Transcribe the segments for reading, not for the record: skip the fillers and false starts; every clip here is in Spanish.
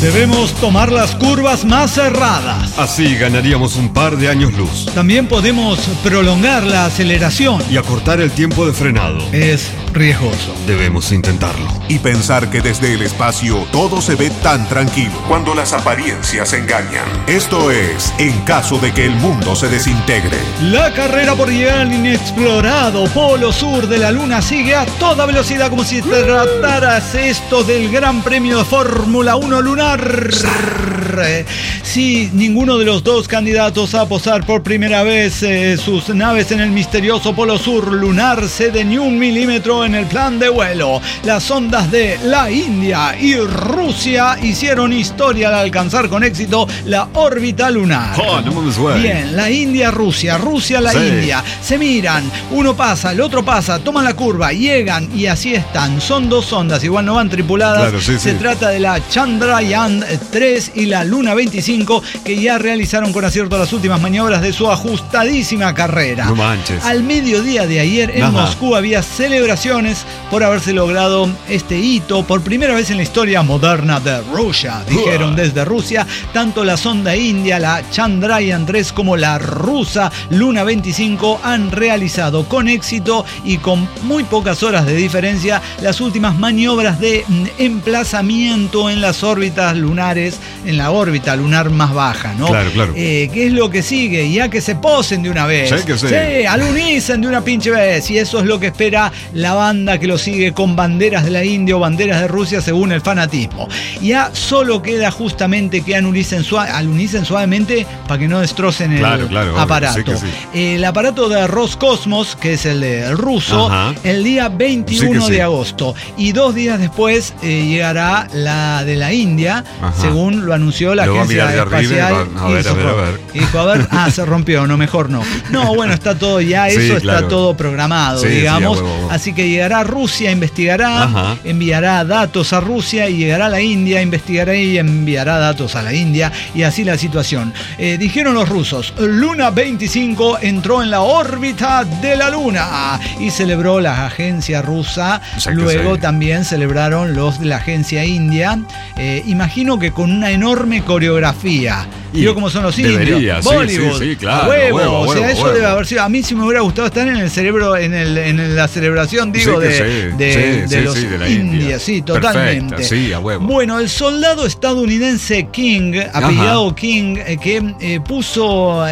Debemos tomar las curvas más cerradas. Así ganaríamos un par de años luz. También podemos prolongar la aceleración. Y acortar el tiempo de frenado. Es riesgoso. Debemos intentarlo. Y pensar que desde el espacio todo se ve tan tranquilo cuando las apariencias engañan. Esto es En caso de que el mundo se desintegre. La carrera por llegar al inexplorado polo sur de la Luna sigue a toda velocidad, como si trataras esto del Gran Premio de Fórmula 1 lunar. Sí, ninguno de los dos candidatos a posar por primera vez sus naves en el misterioso polo sur lunar cede ni un milímetro en el plan de vuelo. Las sondas de la India y Rusia hicieron historia al alcanzar con éxito la órbita lunar. Bien, la India, Rusia, la India, se miran, uno pasa, el otro pasa, toman la curva, llegan y así están. Son dos sondas, igual no van tripuladas. Claro, se trata de la Chandrayaan 3 y la Luna 25, que ya realizaron con acierto las últimas maniobras de su ajustadísima carrera. No manches. Al mediodía de ayer en Moscú había celebraciones por haberse logrado este hito por primera vez en la historia moderna de Rusia. Dijeron desde Rusia, tanto la sonda india, la Chandrayaan 3, como la rusa Luna 25 han realizado con éxito y con muy pocas horas de diferencia las últimas maniobras de emplazamiento en las órbitas lunares, en la órbita lunar más baja, ¿no? Claro. ¿Qué es lo que sigue? Ya que se posen de una vez. Sí, alunicen de una pinche vez. Y eso es lo que espera la banda que lo sigue con banderas de la India o banderas de Rusia según el fanatismo. Ya solo queda justamente que alunicen suavemente para que no destrocen el aparato. Sí. El aparato de Roscosmos, que es el ruso, el día 21 de agosto. Y 2 días después llegará la de la India, según lo anunció la agencia espacial. A ver. Dijo, se rompió, no, mejor no. No, bueno, está todo ya, eso está todo programado, digamos. Sí, así que llegará a Rusia, investigará, enviará datos a Rusia y llegará a la India, investigará y enviará datos a la India, y así la situación. Dijeron los rusos, Luna 25 entró en la órbita de la Luna y celebró la agencia rusa. Luego también celebraron los de la agencia india. Imagino que con una enorme coreografía. Vio cómo son los indios. Bollywood. Sí, claro. Huevo. O sea, eso debe haber sido. A mí sí me hubiera gustado estar en el cerebro, en la celebración, digo, de los indios. Sí, totalmente. Perfecta, sí, a huevo. Bueno, el soldado estadounidense King, apellidado King, que puso,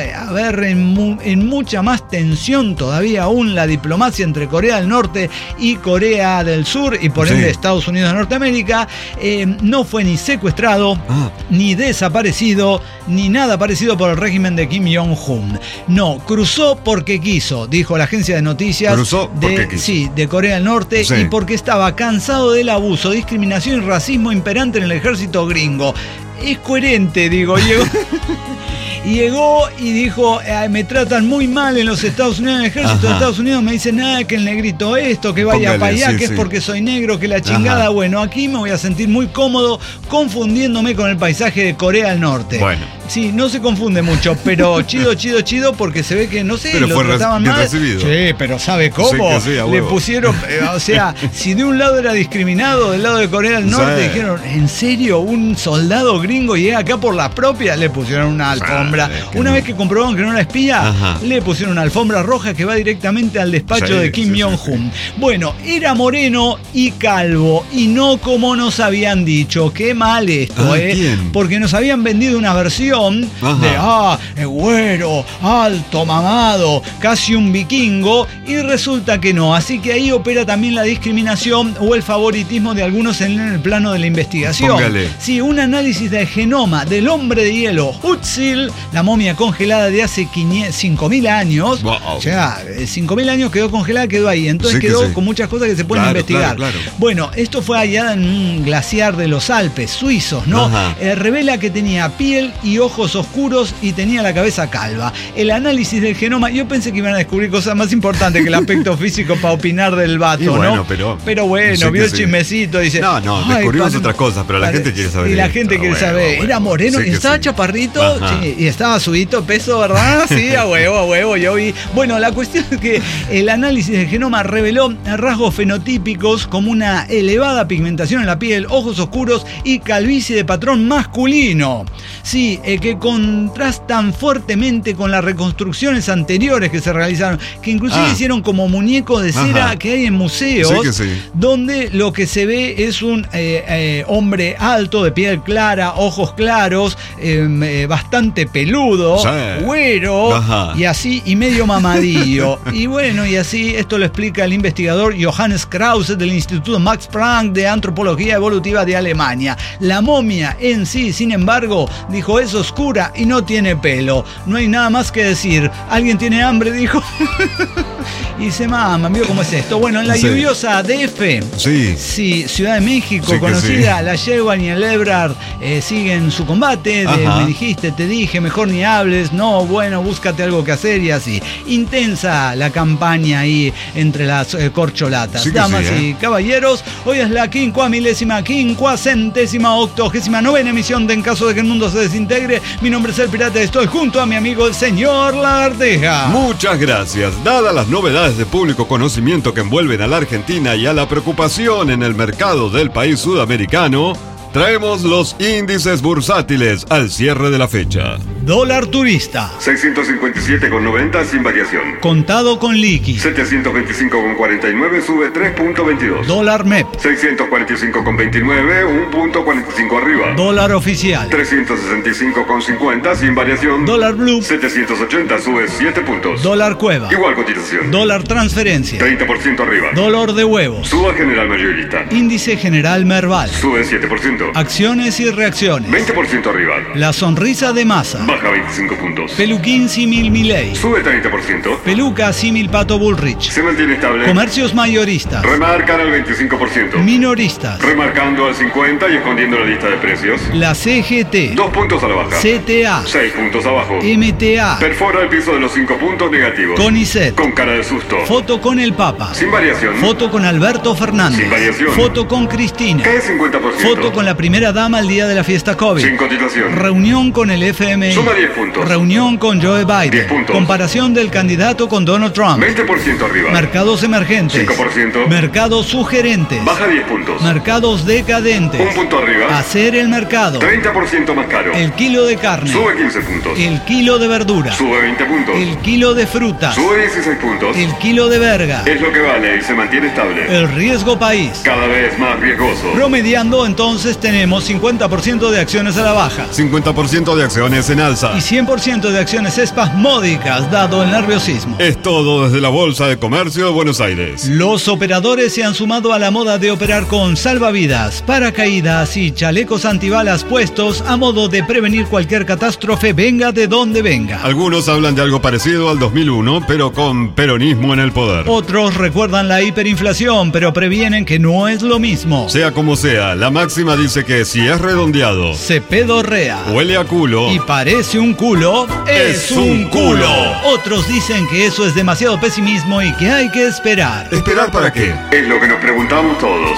en mucha más tensión todavía aún la diplomacia entre Corea del Norte y Corea del Sur, y por ende Estados Unidos de Norteamérica, no fue ni secuestrado, ni desaparecido, ni nada parecido por el régimen de Kim Jong-un. No, cruzó porque quiso, dijo la agencia de noticias de Corea del Norte, y porque estaba cansado del abuso, discriminación y racismo imperante en el ejército gringo. Es coherente, digo, llegó y dijo, me tratan muy mal en los Estados Unidos, en el ejército de Estados Unidos me dicen, que el negrito esto, que vaya para allá, que es porque soy negro, que la chingada. Bueno, aquí me voy a sentir muy cómodo confundiéndome con el paisaje de Corea del Norte. Bueno. Sí, no se confunde mucho, pero chido, porque se ve que, no sé, pero lo fue trataban mal. Recibido. Sí, pero ¿sabe cómo? Le pusieron, o sea, si de un lado era discriminado, del lado de Corea del Norte, dijeron, ¿en serio? ¿Un soldado gringo llega acá por la propia? Le pusieron una alfombra. Una vez que comprobaron que no era espía, le pusieron una alfombra roja que va directamente al despacho de Kim Jong-un. Bueno, era moreno y calvo, y no como nos habían dicho. Qué mal esto, ¿Quién? Porque nos habían vendido una versión de güero, alto, mamado, casi un vikingo, y resulta que no. Así que ahí opera también la discriminación o el favoritismo de algunos en el plano de la investigación. Póngale. Sí, un análisis del genoma del hombre de hielo Hutzil, la momia congelada de hace 5.000 años. Wow. O sea, 5.000 años quedó congelada, quedó ahí. Entonces quedó con muchas cosas que se pueden investigar. Claro. Bueno, esto fue hallada en un glaciar de los Alpes suizos, ¿no? Revela que tenía piel y ojos ojos oscuros y tenía la cabeza calva. El análisis del genoma, yo pensé que iban a descubrir cosas más importantes que el aspecto físico para opinar del vato, bueno, ¿no? Pero bueno, vio el chismecito, dice... No, descubrimos otras cosas, pero la gente quiere saber. Y la gente quiere saber. Bueno, era moreno, sí estaba sí. chaparrito, sí, y estaba subito peso, ¿verdad? Sí, a huevo, yo vi. Bueno, la cuestión es que el análisis del genoma reveló rasgos fenotípicos como una elevada pigmentación en la piel, ojos oscuros y calvicie de patrón masculino. Sí, que contrastan fuertemente con las reconstrucciones anteriores que se realizaron, que inclusive hicieron como muñecos de cera que hay en museos, donde lo que se ve es un hombre alto, de piel clara, ojos claros, bastante peludo, güero, y así, y medio mamadillo. Y bueno, y así esto lo explica el investigador Johannes Krause del Instituto Max Planck de Antropología Evolutiva de Alemania. La momia en sí, sin embargo, dijo, es oscura y no tiene pelo. No hay nada más que decir. ¿Alguien tiene hambre? Dijo. Y se mama, ¿vio cómo es esto? Bueno, en la lluviosa DF, Ciudad de México, conocida, la Yeguan y el Ebrard siguen su combate. Me dijiste, te dije, mejor ni hables. No, bueno, búscate algo que hacer y así. Intensa la campaña ahí entre las corcholatas. Damas y caballeros, hoy es la 5.000.000.089 emisión de En Caso de que el Mundo se Desintegre. Mi nombre es El Pirata y estoy junto a mi amigo el señor Lagarteja. Muchas gracias. Dadas las novedades de público conocimiento que envuelven a la Argentina y a la preocupación en el mercado del país sudamericano, traemos los índices bursátiles al cierre de la fecha. Dólar turista 657,90 sin variación. Contado con liqui 725,49 sube 3.22. Dólar MEP 645,29 1.45 arriba. Dólar oficial 365,50 sin variación. Dólar Blue 780 sube 7 puntos. Dólar Cueva Igual cotización. Dólar transferencia 30% arriba. Dólar de huevos Suba general mayorista. Índice general Merval Sube 7%. Acciones y reacciones 20% arriba. La sonrisa de Massa Baja 25 puntos. Peluquín símil Milei Sube 30%. Peluca símil Pato Bullrich Se mantiene estable. Comercios mayoristas Remarcan al 25%. Minoristas Remarcando al 50% y escondiendo la lista de precios. La CGT 2 puntos a la baja. CTA 6 puntos abajo. MTA Perfora el piso de los 5 puntos negativos. CONICET Con cara de susto. Foto con el Papa Sin variación. Foto con Alberto Fernández Sin variación. Foto con Cristina Cae 50%. Foto con la primera dama el día de la fiesta COVID. Sin cotización. Reunión con el FMI. Suma 10 puntos. Reunión con Joe Biden. 10 puntos. Comparación del candidato con Donald Trump. 20% arriba. Mercados emergentes. 5%. Mercados sugerentes. Baja 10 puntos. Mercados decadentes. 1 punto arriba. Hacer el mercado. 30% más caro. El kilo de carne. Sube 15 puntos. El kilo de verdura. Sube 20 puntos. El kilo de fruta. Sube 16 puntos. El kilo de verga. Es lo que vale y se mantiene estable. El riesgo país. Cada vez más riesgoso. Promediando, entonces tenemos 50% de acciones a la baja 50% de acciones en alza. y 100% de acciones espasmódicas, dado el nerviosismo. Es todo desde la Bolsa de Comercio de Buenos Aires. Los operadores se han sumado a la moda de operar con salvavidas, paracaídas y chalecos antibalas puestos a modo de prevenir cualquier catástrofe, venga de donde venga. Algunos hablan de algo parecido al 2001, pero con peronismo en el poder. Otros recuerdan la hiperinflación, pero previenen que no es lo mismo. Sea como sea, la máxima dice que si es redondeado, Se pedorrea huele a culo y parece un culo, es un culo. Otros dicen que eso es demasiado pesimismo y que hay que esperar. ¿Esperar para qué? Es lo que nos preguntamos todos.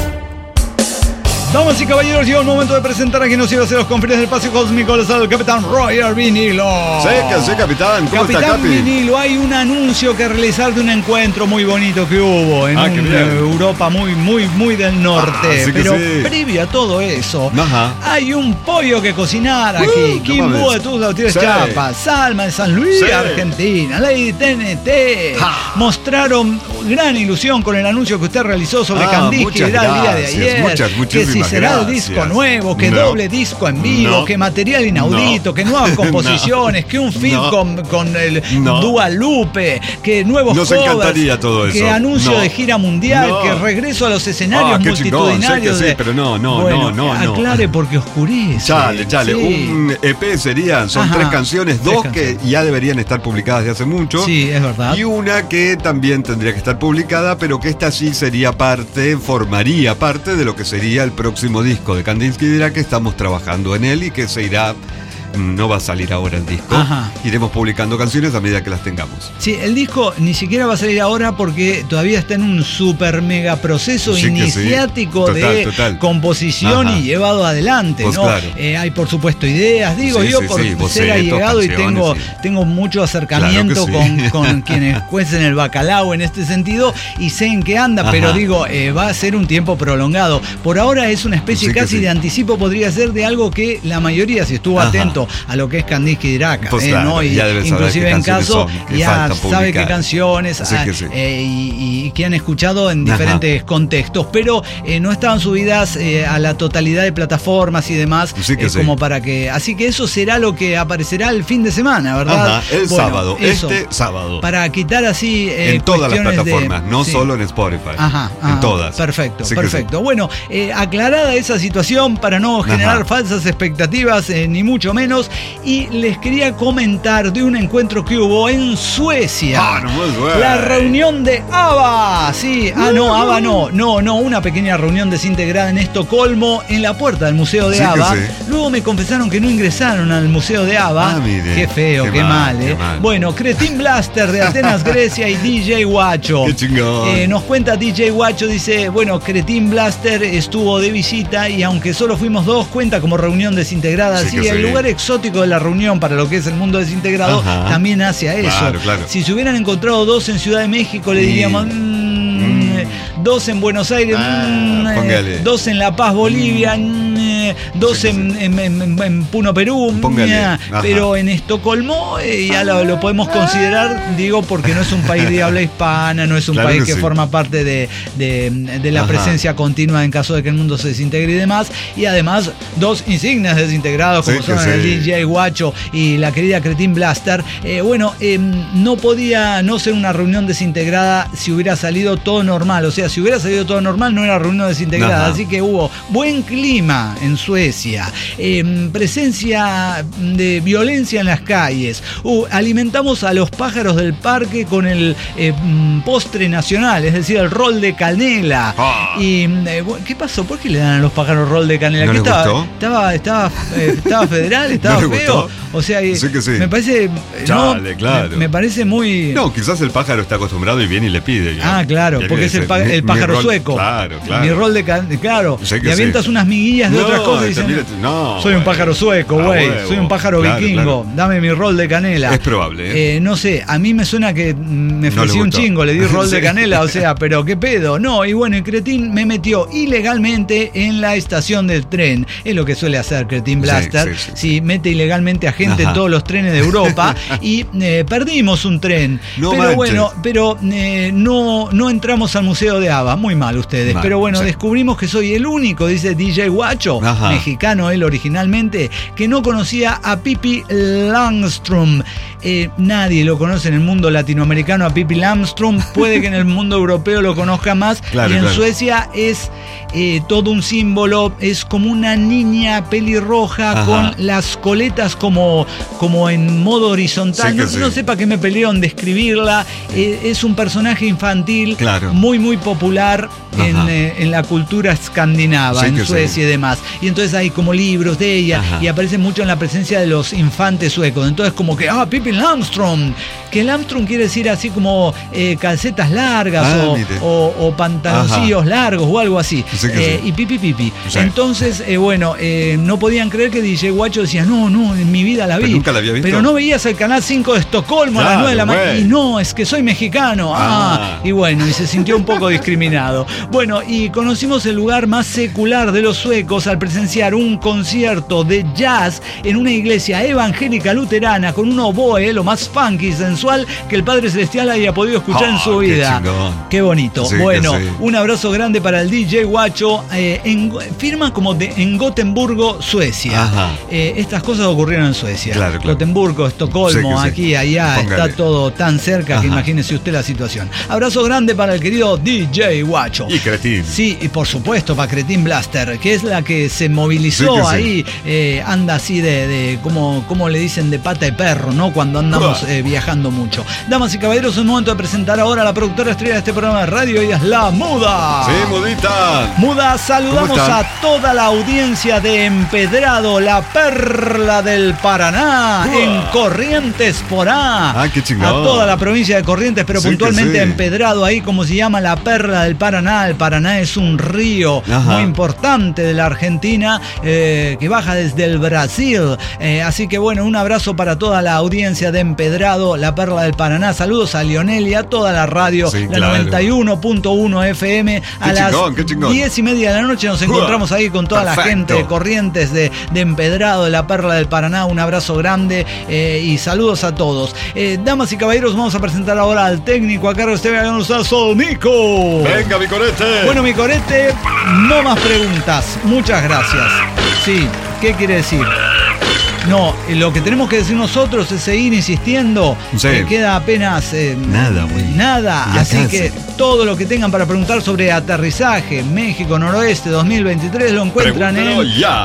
Damas y caballeros, llegó el momento de presentar a quien nos iba a hacer los confines del espacio cósmico, les habla el capitán Roger Vinilo. Sí, capitán. ¿Cómo está, Capitán Capi? Vinilo, hay un anuncio que realizar de un encuentro muy bonito que hubo en qué bien. Europa muy del norte. sí que Pero sí. previo a todo eso, Ajá. hay un pollo que cocinar aquí. no Kimbo mames. de Tuzla, Tires Sí. Chiapas, Salma de San Luis, Sí. Argentina, Lady TNT. Mostraron gran ilusión con el anuncio que usted realizó sobre Kandinsky, muchas el día de gracias, ayer. que si muchísimas será el gracias. disco nuevo, que No. doble disco en vivo, No. que material inaudito, No. que nuevas composiciones, que un film No. con el No. Dua Lupe, que nuevos Nos covers, encantaría todo que eso. anuncio No. de gira mundial, No. que regreso a los escenarios qué chingón, multitudinarios. sé que sí, pero no, Bueno, no. aclare porque oscurece. Chale, Sí. un EP serían, son Ajá, 3 canciones, tres 2 canciones. que ya deberían estar publicadas de hace mucho. Sí, es verdad. Y una que también tendría que estar publicada, pero que esta sí formaría parte de lo que sería el próximo disco de Kandinsky. Dirá que estamos trabajando en él y que se irá no va a salir ahora el disco. Ajá. Iremos publicando canciones a medida que las tengamos. Sí, el disco ni siquiera va a salir ahora porque todavía está en un super mega proceso iniciático de composición y llevado adelante, pues ¿no? Claro. Hay por supuesto ideas, digo yo por ser allegado y tengo mucho acercamiento con quienes cuecen el bacalao en este sentido y sé en qué anda, pero digo, va a ser un tiempo prolongado. Por ahora es una especie casi de anticipo, podría ser de algo que la mayoría, si estuvo atento a lo que es Kandinsky Dirac, pues claro, ¿no? Y inclusive en caso ya sabe qué canciones y que han escuchado en diferentes contextos, pero no estaban subidas a la totalidad de plataformas y demás, como para que... Así que eso será lo que aparecerá el fin de semana, ¿verdad? El sábado, este sábado. Para quitar así en todas las plataformas, no solo en Spotify. En todas. Perfecto, perfecto. Bueno, aclarada esa situación para no generar falsas expectativas, ni mucho menos, y les quería comentar de un encuentro que hubo en Suecia. La reunión de ABBA. Sí, ABBA no, una pequeña reunión desintegrada en Estocolmo, en la puerta del Museo de ABBA. Luego me confesaron que no ingresaron al Museo de ABBA. Qué feo, qué mal. Bueno, Cretin Blaster de Atenas, Grecia y DJ Guacho. Qué chingón. Nos cuenta DJ Guacho, dice, bueno, Cretin Blaster estuvo de visita y aunque solo fuimos dos, cuenta como reunión desintegrada. El lugar exótico de la reunión para lo que es el mundo desintegrado también hace a eso. Claro. Si se hubieran encontrado dos en Ciudad de México, le diríamos... dos en Buenos Aires, dos en La Paz, Bolivia, dos en Puno, Perú, pero en Estocolmo ya lo podemos considerar, digo, porque no es un país de habla hispana, no es un país que forma parte de la presencia continua en caso de que el mundo se desintegre y demás, y además dos insignes desintegrados como son el DJ Guacho y la querida Cretin Blaster. No podía no ser una reunión desintegrada si hubiera salido todo normal, o sea, si hubiera salido todo normal no era reunión desintegrada, así que hubo buen clima en Suecia, presencia de violencia en las calles, alimentamos a los pájaros del parque con el postre nacional, es decir, el rol de canela. Y ¿qué pasó? ¿Por qué le dan a los pájaros rol de canela? ¿No ¿Qué estaba federal? ¿Estaba ¿No feo? O sea, me parece me parece muy... No, quizás el pájaro está acostumbrado y viene y le pide. Claro, porque es el pájaro sueco. Claro. Mi rol de claro. Y avientas unas miguillas de otras cosas y dicen, soy un pájaro sueco, güey. Soy un pájaro vikingo. Claro. Dame mi rol de canela. Es probable. No sé, a mí me suena que me ofrecí un chingo, le di rol de canela, o sea, pero qué pedo. No, y bueno, el Cretin me metió ilegalmente en la estación del tren. Es lo que suele hacer Cretin Blaster. Sí, mete ilegalmente a gente en todos los trenes de Europa y perdimos un tren. Pero no entramos al Museo de ABBA. Muy mal ustedes. Pero bueno, descubrimos que soy el único, dice DJ Guacho, mexicano él originalmente, que no conocía a Pippi Langström. Nadie lo conoce en el mundo latinoamericano a Pippi Langström. Puede que en el mundo europeo lo conozca más. Y en Suecia es todo un símbolo. Es como una niña pelirroja con las coletas como en modo horizontal. No sé para qué me peleó en describirla. Es un personaje infantil muy, muy popular en la cultura escandinava, en Suecia y demás. Y entonces hay como libros de ella y aparece mucho en la presencia de los infantes suecos. Entonces como que, Pippi Langström, que Langström quiere decir así como calcetas largas o pantaloncillos largos o algo así. Y Pipi. Entonces, no podían creer que DJ Guacho decía, no, en mi vida la vi. Pero nunca la había visto. Pero no veías el Canal 5 de Estocolmo a las 9 de la mañana. Y no, es que soy mexicano. Y bueno, y se sintió un poco discriminado. Bueno, y conocimos el lugar más secular de los suecos al presenciar un concierto de jazz en una iglesia evangélica luterana con un oboe, lo más funky y sensual que el Padre Celestial haya podido escuchar en su vida. Qué bonito. Un abrazo grande para el DJ Guacho. Firma como en Gotemburgo, Suecia. Estas cosas ocurrieron en Suecia. Gotemburgo, Estocolmo, aquí, allá. Está todo tan cerca que imagínese usted la situación. Abrazo grande para el querido DJ Guacho. Y Cretin. Sí, y por supuesto para Cretin Blaster, que es la que se movilizó ahí. Anda así de como le dicen, de pata de perro, ¿no? Cuando andamos viajando mucho. Damas y caballeros, es el momento de presentar ahora a la productora estrella de este programa de radio. Ella es la Muda. Sí, Mudita. Muda, saludamos a toda la audiencia de Empedrado, la perla del Paraná, en Corrientes Porá. Ah, qué chingón. A toda la provincia de Corrientes, pero sí, puntualmente Empedrado, ahí como se llama la perla del Paraná. El Paraná es un río muy importante de la Argentina que baja desde el Brasil. Así que bueno, un abrazo para toda la audiencia de Empedrado, la perla del Paraná. Saludos a Lionel y a toda la radio, la 91.1 FM. A las 10:30 de la noche nos encontramos ahí con toda la gente de Corrientes, de Empedrado, de la perla del Paraná. Un abrazo grande y saludos a todos. Damas y caballeros, vamos a presentar ahora al técnico a cargo de Esteban Gonzalo, Nico. Venga, mi corete. Bueno, mi corete, no más preguntas. Muchas gracias. Sí, ¿qué quiere decir? No, lo que tenemos que decir nosotros es seguir insistiendo. Queda apenas nada. Así que todo lo que tengan para preguntar sobre aterrizaje México Noroeste 2023 lo encuentran en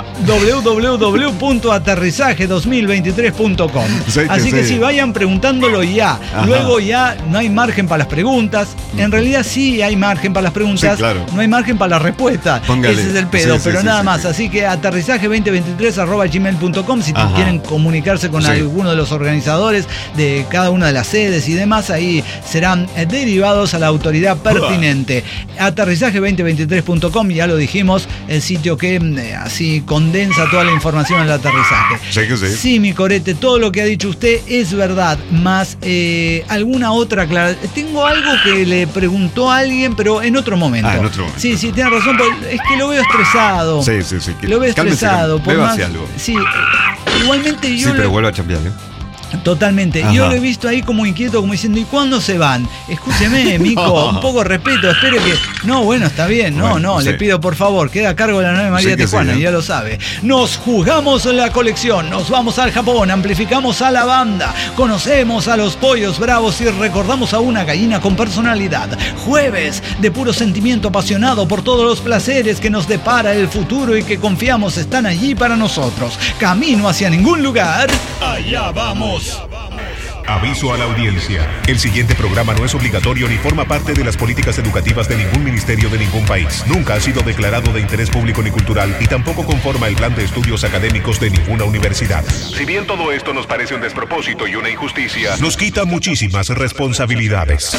www.aterrizaje2023.com. Así que sí, vayan preguntándolo ya. Ajá. Luego ya no hay margen para las preguntas. En realidad sí hay margen para las preguntas. Sí, claro. No hay margen para las respuestas. Ese es el pedo, pero nada más. Así que aterrizaje2023@gmail.com si quieren comunicarse con alguno de los organizadores de cada una de las sedes y demás, ahí serán derivados a la autoridad pertinente. Aterrizaje2023.com, ya lo dijimos, el sitio que así condensa toda la información del aterrizaje. Sí, mi corete, todo lo que ha dicho usted es verdad, más alguna otra aclaración. Tengo algo que le preguntó a alguien, pero en otro momento. En otro momento. Sí, tiene razón, es que lo veo estresado. Sí. Lo veo estresado. Beba hacia algo. Sí. Igualmente yo. Sí, pero vuelve a chambear, Totalmente. Yo lo he visto ahí como inquieto, como diciendo, ¿y cuándo se van? Escúcheme, Mico, un poco de respeto, espere que... No, bueno, está bien, le pido por favor, queda a cargo de la 9 María Tijuana, ya lo sabe. Nos jugamos la colección, nos vamos al Japón, amplificamos a la banda, conocemos a los pollos bravos y recordamos a una gallina con personalidad. Jueves de puro sentimiento apasionado por todos los placeres que nos depara el futuro y que confiamos están allí para nosotros. Camino hacia ningún lugar. Allá vamos. Aviso a la audiencia. El siguiente programa no es obligatorio ni forma parte de las políticas educativas de ningún ministerio de ningún país. Nunca ha sido declarado de interés público ni cultural y tampoco conforma el plan de estudios académicos de ninguna universidad. Si bien todo esto nos parece un despropósito y una injusticia, nos quita muchísimas responsabilidades.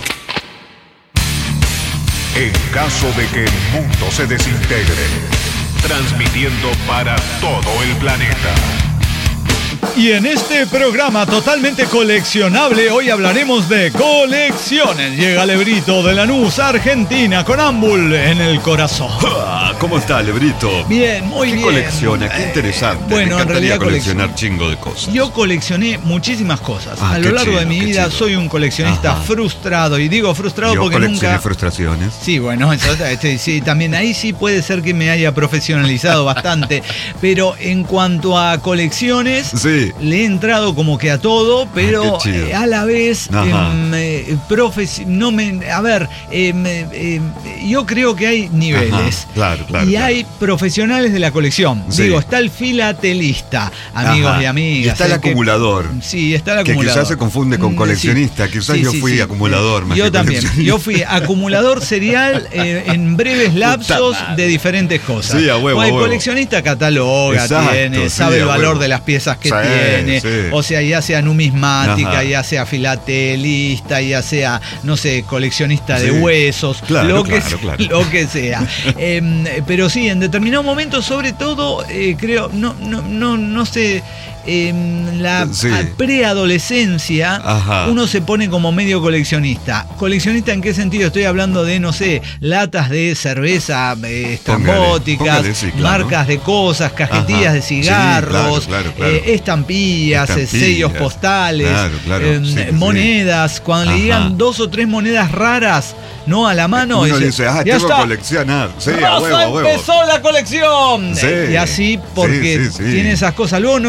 En caso de que el mundo se desintegre, transmitiendo para todo el planeta. Y en este programa totalmente coleccionable, hoy hablaremos de colecciones. Llega Lebrito de Lanús, Argentina, con Ambul en el corazón. ¿Cómo está, Lebrito? Bien, muy bien. ¿Qué colecciona? Qué interesante. Bueno, me encantaría en realidad coleccionar chingo de cosas. Yo coleccioné muchísimas cosas. A lo largo de mi vida soy un coleccionista frustrado. Y digo frustrado porque nunca... Yo coleccioné frustraciones. Sí, bueno, sí, también ahí sí puede ser que me haya profesionalizado bastante. Pero en cuanto a colecciones... Le he entrado como que a todo, pero a la vez yo creo que hay niveles. Claro. Hay profesionales de la colección. Digo, está el filatelista, amigos y amigas. Y está el acumulador. Sí, está el acumulador. Que quizás se confunde con coleccionista. Quizás yo fui acumulador. Yo también. Yo fui acumulador serial en breves lapsos de diferentes cosas. Sí, a huevo. El coleccionista cataloga, sabe el valor de las piezas que tiene. O sea, ya sea numismática, ya sea filatelista, ya sea, no sé, coleccionista de huesos, lo que sea. Pero sí, en determinado momento, sobre todo, creo, no sé, la preadolescencia uno se pone como medio coleccionista. ¿Coleccionista en qué sentido? Estoy hablando de, no sé, latas de cerveza estrambóticas, marcas de cosas, cajetillas de cigarros, estampillas, sellos postales, monedas. Cuando le digan 2 o 3 monedas raras, no a la mano, uno dice, ya tengo que coleccionar. Empezó la colección. Y así, porque tiene esas cosas. Luego no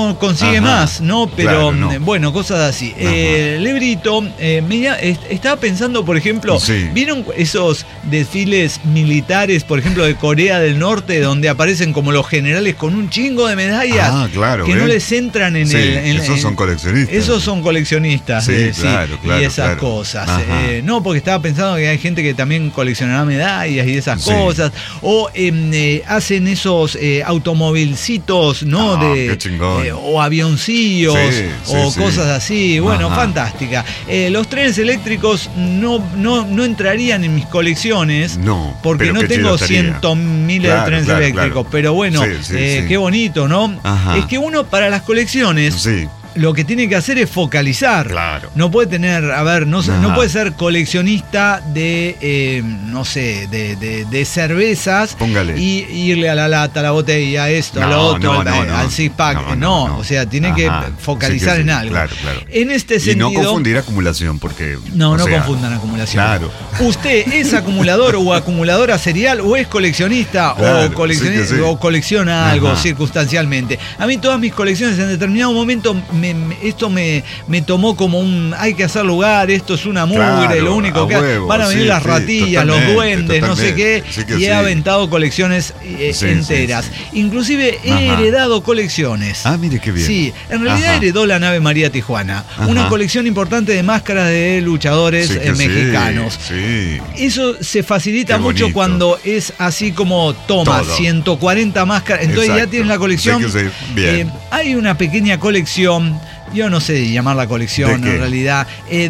no consigue más, ¿no? Pero bueno, cosas así. Lebrito, estaba pensando, por ejemplo, ¿vieron esos desfiles militares, por ejemplo, de Corea del Norte, donde aparecen como los generales con un chingo de medallas que no les entran en esos son coleccionistas. Esos son coleccionistas. Claro, y esas cosas. No, porque estaba pensando que hay gente que también coleccionará medallas y esas cosas. O hacen esos automovilcitos, ¿no? Qué chingón. O avioncillos, cosas así. Bueno, fantástica. Los trenes eléctricos no entrarían en mis colecciones. No, porque no tengo cientos miles de trenes eléctricos. Pero bueno, qué bonito, ¿no? Es que uno para las colecciones... Lo que tiene que hacer es focalizar. Claro. No puede tener, no puede ser coleccionista de, no sé, de cervezas. Póngale. Y irle a la lata, a la botella, a esto, a lo otro, al six-pack. No, o sea, tiene que focalizar en algo. Claro. En este sentido. Y no confundir acumulación, porque. No confundan acumulación. Claro. ¿Usted es acumulador o acumuladora serial o es coleccionista o colecciona algo circunstancialmente? A mí todas mis colecciones en determinado momento esto me tomó como hay que hacer lugar, esto es una mugre, lo único que van a venir las ratillas, los duendes, no sé qué, y he aventado colecciones enteras. Inclusive he heredado colecciones. Mire qué bien. Sí, en realidad heredó la Nave María Tijuana, una colección importante de máscaras de luchadores mexicanos. Eso se facilita mucho cuando es así como toma 140 máscaras, entonces ya tienes la colección. Bien. Hay una pequeña colección, yo no sé llamarla colección en realidad,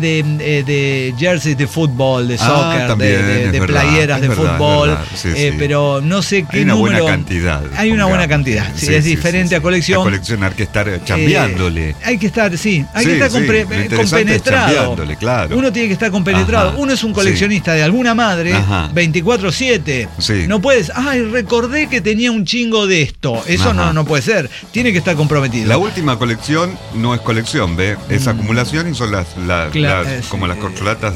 de jerseys de fútbol, de soccer, de playeras de fútbol, pero no sé qué número. Hay una buena cantidad. Hay una buena cantidad, es diferente a colección. A coleccionar que estar chambeándole. Hay que estar, compenetrado. Claro. Uno tiene que estar compenetrado. Uno es un coleccionista de alguna madre, 24/7. No puedes, recordé que tenía un chingo de esto. Eso no puede ser. Tiene que estar comprometido. La última colección no es colección, ¿ve? Es acumulación y son como las corcholatas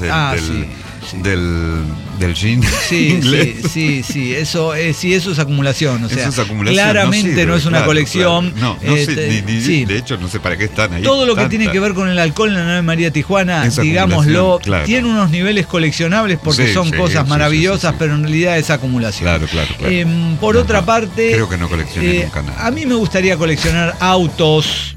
del jean inglés. Sí, eso es acumulación, o sea, eso es acumulación, claramente no es una colección. Claro. No sé, de hecho no sé para qué están ahí. Todo lo que tiene que ver con el alcohol en la Nave María Tijuana, digámoslo, tiene unos niveles coleccionables porque son cosas maravillosas, pero en realidad es acumulación. Claro. Por otra parte, creo que no coleccioné nunca nada. A mí me gustaría coleccionar autos.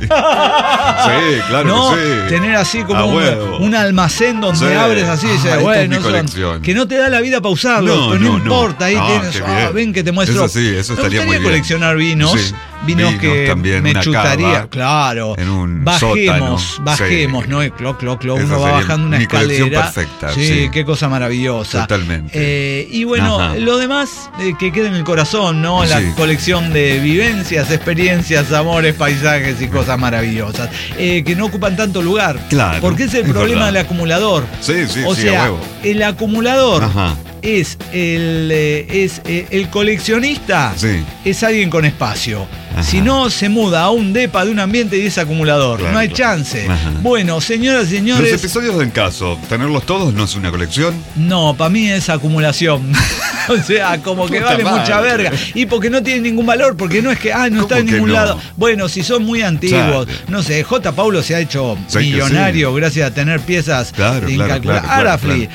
Claro, ¿no? que sí. Tener así como un almacén donde abres así y dices, bueno, que no te da la vida para usarlo, pero no importa, ahí tienes, ven que te muestro. Eso estaría muy bien. Coleccionar vinos que también, me chutaría, claro. En un bajemos, ¿no? Uno va bajando una escalera. Perfecta, qué cosa maravillosa. Totalmente. Y bueno, lo demás que queda en el corazón, ¿no? La colección de vivencias, experiencias, amores, paisajes y cosas maravillosas que no ocupan tanto lugar. Claro. Porque es el problema del acumulador. O sea, el acumulador es el coleccionista, es alguien con espacio. Si no, se muda a un depa de un ambiente y es acumulador. No hay chance. Bueno, señoras y señores. Los episodios de En Caso, ¿tenerlos todos no es una colección? No, para mí es acumulación. O sea, como que vale mucha verga. Y porque no tiene ningún valor, porque no es que, no está en ningún lado. Bueno, si son muy antiguos, no sé, J. Paulo se ha hecho millonario gracias a tener piezas incalculables. Arafli,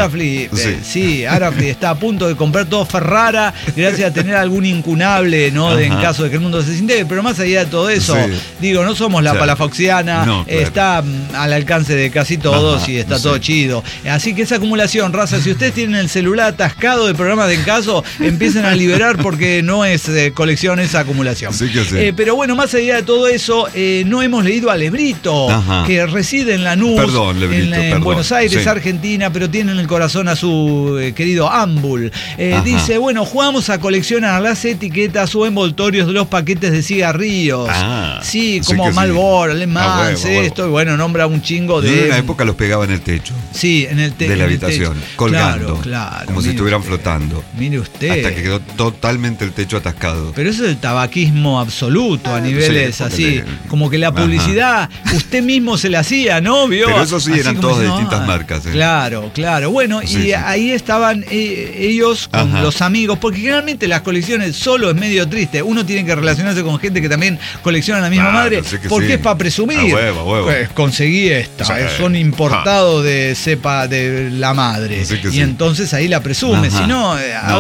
Arafli está a punto de comprar todo Ferrara gracias a tener algún incunable, ¿no? En caso de que el mundo se integre. Pero más allá de todo eso, digo, no somos la palafoxiana, está al alcance de casi todos y está todo chido. Así que esa acumulación, raza, si ustedes tienen el celular atascado de programas de En Caso, empiecen a liberar porque no es colección, es acumulación. Pero bueno, más allá de todo eso, no hemos leído a Lebrito, que reside en Lanús, en Buenos Aires, Argentina, pero tiene en el corazón a su querido Ambul. Dice, bueno, jugamos a coleccionar las etiquetas o envoltorios de los paquetes de cigarrillos. Como Marlboro, Le Mans, esto, y bueno, nombra un chingo de... Y en una época los pegaba en el techo. En el techo. De la habitación, colgando. Claro, como si estuvieran flotando. Mire usted. Hasta que quedó totalmente el techo atascado. Pero eso es el tabaquismo absoluto a niveles así. Como que la publicidad, usted mismo se la hacía, ¿no? ¿Vio? Pero eso sí, así eran todos de distintas marcas. Claro. Bueno, ahí estaba estaban ellos con los amigos, porque generalmente las colecciones solo es medio triste. Uno tiene que relacionarse con gente que también colecciona la misma madre, porque es para presumir. A huevo. Pues conseguí esta, son importados de cepa de la madre. Y entonces ahí la presume. Si no,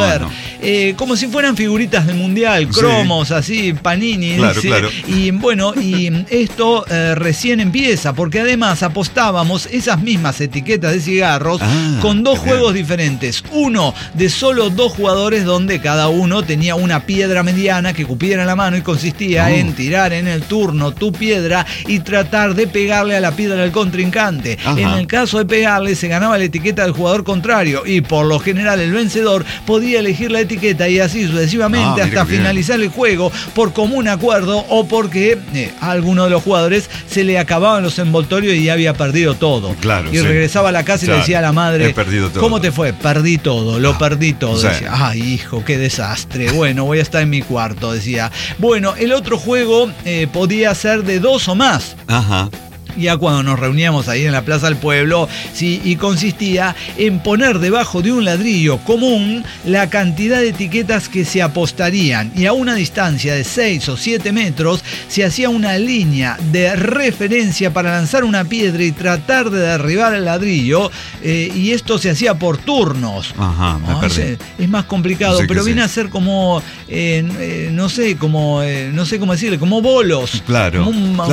como si fueran figuritas del mundial, cromos, así, Panini. Claro. Y bueno, y esto recién empieza, porque además apostábamos esas mismas etiquetas de cigarros con dos juegos diferentes. Uno de solo 2 jugadores, donde cada uno tenía una piedra mediana que cupiera en la mano y consistía en tirar en el turno tu piedra y tratar de pegarle a la piedra del contrincante. En el caso de pegarle, se ganaba la etiqueta del jugador contrario y por lo general el vencedor podía elegir la etiqueta y así sucesivamente hasta finalizar el juego por común acuerdo o porque a alguno de los jugadores se le acababan los envoltorios y ya había perdido todo. Y regresaba a la casa y le decía a la madre: he perdido todo. ¿Cómo te fue? Perdí todo, lo perdí todo. Decía, ay, hijo, qué desastre. Bueno, voy a estar en mi cuarto, decía. Bueno, el otro juego podía ser de 2 o más. Ya cuando nos reuníamos ahí en la Plaza del Pueblo, y consistía en poner debajo de un ladrillo común la cantidad de etiquetas que se apostarían, y a una distancia de 6 o 7 metros se hacía una línea de referencia para lanzar una piedra y tratar de derribar el ladrillo, y esto se hacía por turnos. Es más complicado, pero viene a ser como, no sé cómo decirle, como bolos. Claro.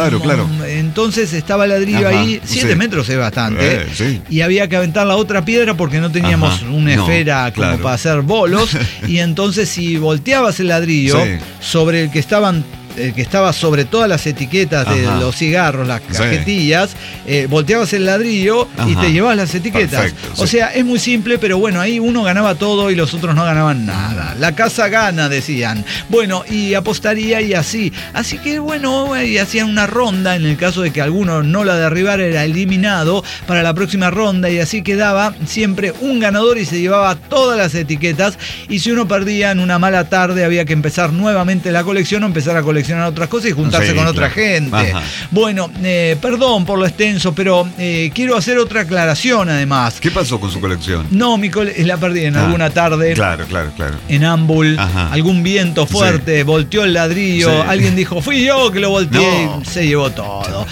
Entonces estaba el ladrillo ahí, 7 metros es bastante, y había que aventar la otra piedra porque no teníamos una esfera como para hacer bolos, y entonces si volteabas el ladrillo sobre el que estaba sobre todas las etiquetas de los cigarros, las cajetillas, volteabas el ladrillo y te llevabas las etiquetas. Perfecto, o sea, es muy simple, pero bueno, ahí uno ganaba todo y los otros no ganaban nada. La casa gana, decían. Bueno, y apostaría y así. Así que bueno, y hacían una ronda. En el caso de que alguno no la derribara, era eliminado para la próxima ronda, y así quedaba siempre un ganador y se llevaba todas las etiquetas. Y si uno perdía en una mala tarde, había que empezar nuevamente la colección o empezar a coleccionar otras cosas y juntarse con otra gente. Bueno, perdón por lo extenso, pero quiero hacer otra aclaración además. ¿Qué pasó con su colección? No, la perdí en alguna tarde. Claro. En Ambul, algún viento fuerte, volteó el ladrillo, alguien dijo, fui yo que lo volteé, se llevó todo.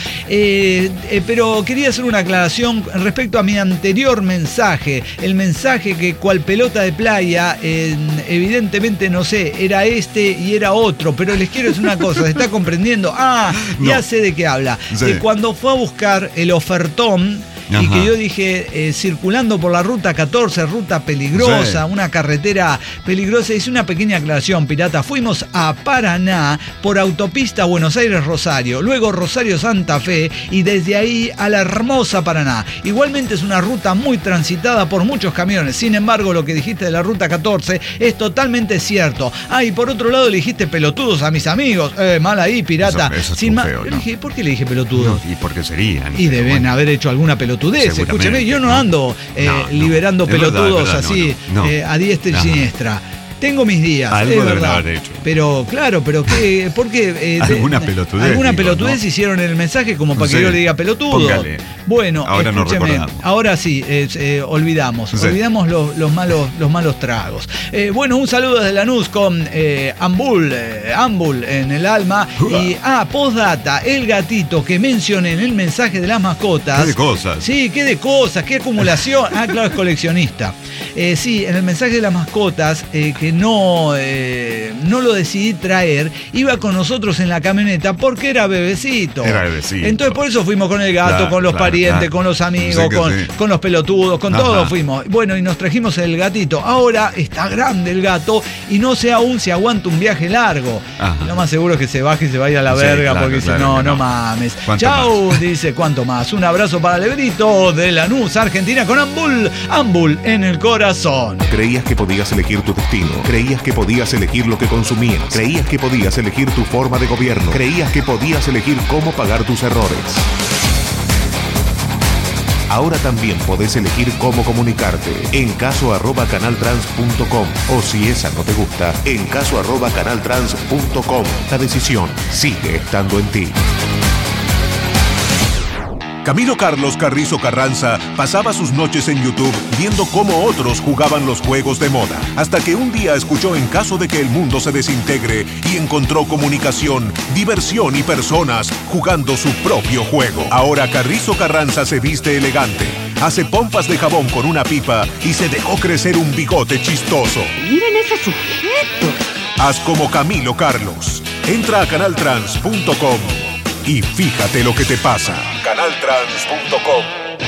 Pero quería hacer una aclaración respecto a mi anterior mensaje, el mensaje que cual pelota de playa, evidentemente no sé, era este y era otro, pero les quiero decir una cosa, ¿se está comprendiendo? Ya sé de qué habla. De cuando fue a buscar el ofertón, y que yo dije, circulando por la ruta 14, ruta peligrosa, una carretera peligrosa, hice una pequeña aclaración, pirata. Fuimos a Paraná por autopista Buenos Aires-Rosario, luego Rosario-Santa Fe, y desde ahí a la hermosa Paraná. Igualmente es una ruta muy transitada por muchos camiones. Sin embargo, lo que dijiste de la ruta 14 es totalmente cierto. Y por otro lado le dijiste pelotudos a mis amigos. Mal ahí, pirata. Eso Sin más, feo, yo le dije, ¿por qué le dije pelotudos? Y porque serían. Y deben haber hecho alguna pelotudez. Escúcheme, yo no ando liberando pelotudos así a diestra y siniestra. Tengo mis días, algo es verdad. Haber hecho. Pero claro, ¿por qué? Alguna pelotudez. Alguna pelotudez hicieron en el mensaje como para que yo le diga pelotudo. Póngale. Bueno, ahora escúcheme, ahora sí, olvidamos los malos tragos. Bueno, un saludo desde Lanús con Ambul en el alma. Y postdata, el gatito que mencioné en el mensaje de las mascotas. ¿Qué de cosas? Sí, qué de cosas, qué acumulación. Claro, es coleccionista. Sí, en el mensaje de las mascotas, que no lo decidí traer, iba con nosotros en la camioneta porque era bebecito. Entonces por eso fuimos con el gato, con los parientes, con los amigos, con los pelotudos, con todos fuimos. Bueno, y nos trajimos el gatito. Ahora está grande el gato y no sé aún si aguanta un viaje largo. Lo más seguro es que se baje y se vaya a la verga, porque dice, no mames. Chau, dice, ¿cuánto más? Un abrazo para Lebrito de Lanús, Argentina, con Ambul en el corazón. Creías que podías elegir tu destino. Creías que podías elegir lo que consumías. Creías que podías elegir tu forma de gobierno. Creías que podías elegir cómo pagar tus errores. Ahora también podés elegir cómo comunicarte. encaso@canaltrans.com, o si esa no te gusta, encaso@canaltrans.com. La decisión sigue estando en ti. Camilo Carlos Carrizo Carranza Pasaba sus noches en YouTube viendo cómo otros jugaban los juegos de moda, hasta que un día escuchó En caso de que el mundo se desintegre y encontró comunicación, diversión y personas jugando su propio juego. Ahora Carrizo Carranza se viste elegante, hace pompas de jabón con una pipa y se dejó crecer un bigote chistoso. ¡Miren ese sujeto! Haz como Camilo Carlos. Entra a canaltrans.com y fíjate lo que te pasa. Canaltrans.com.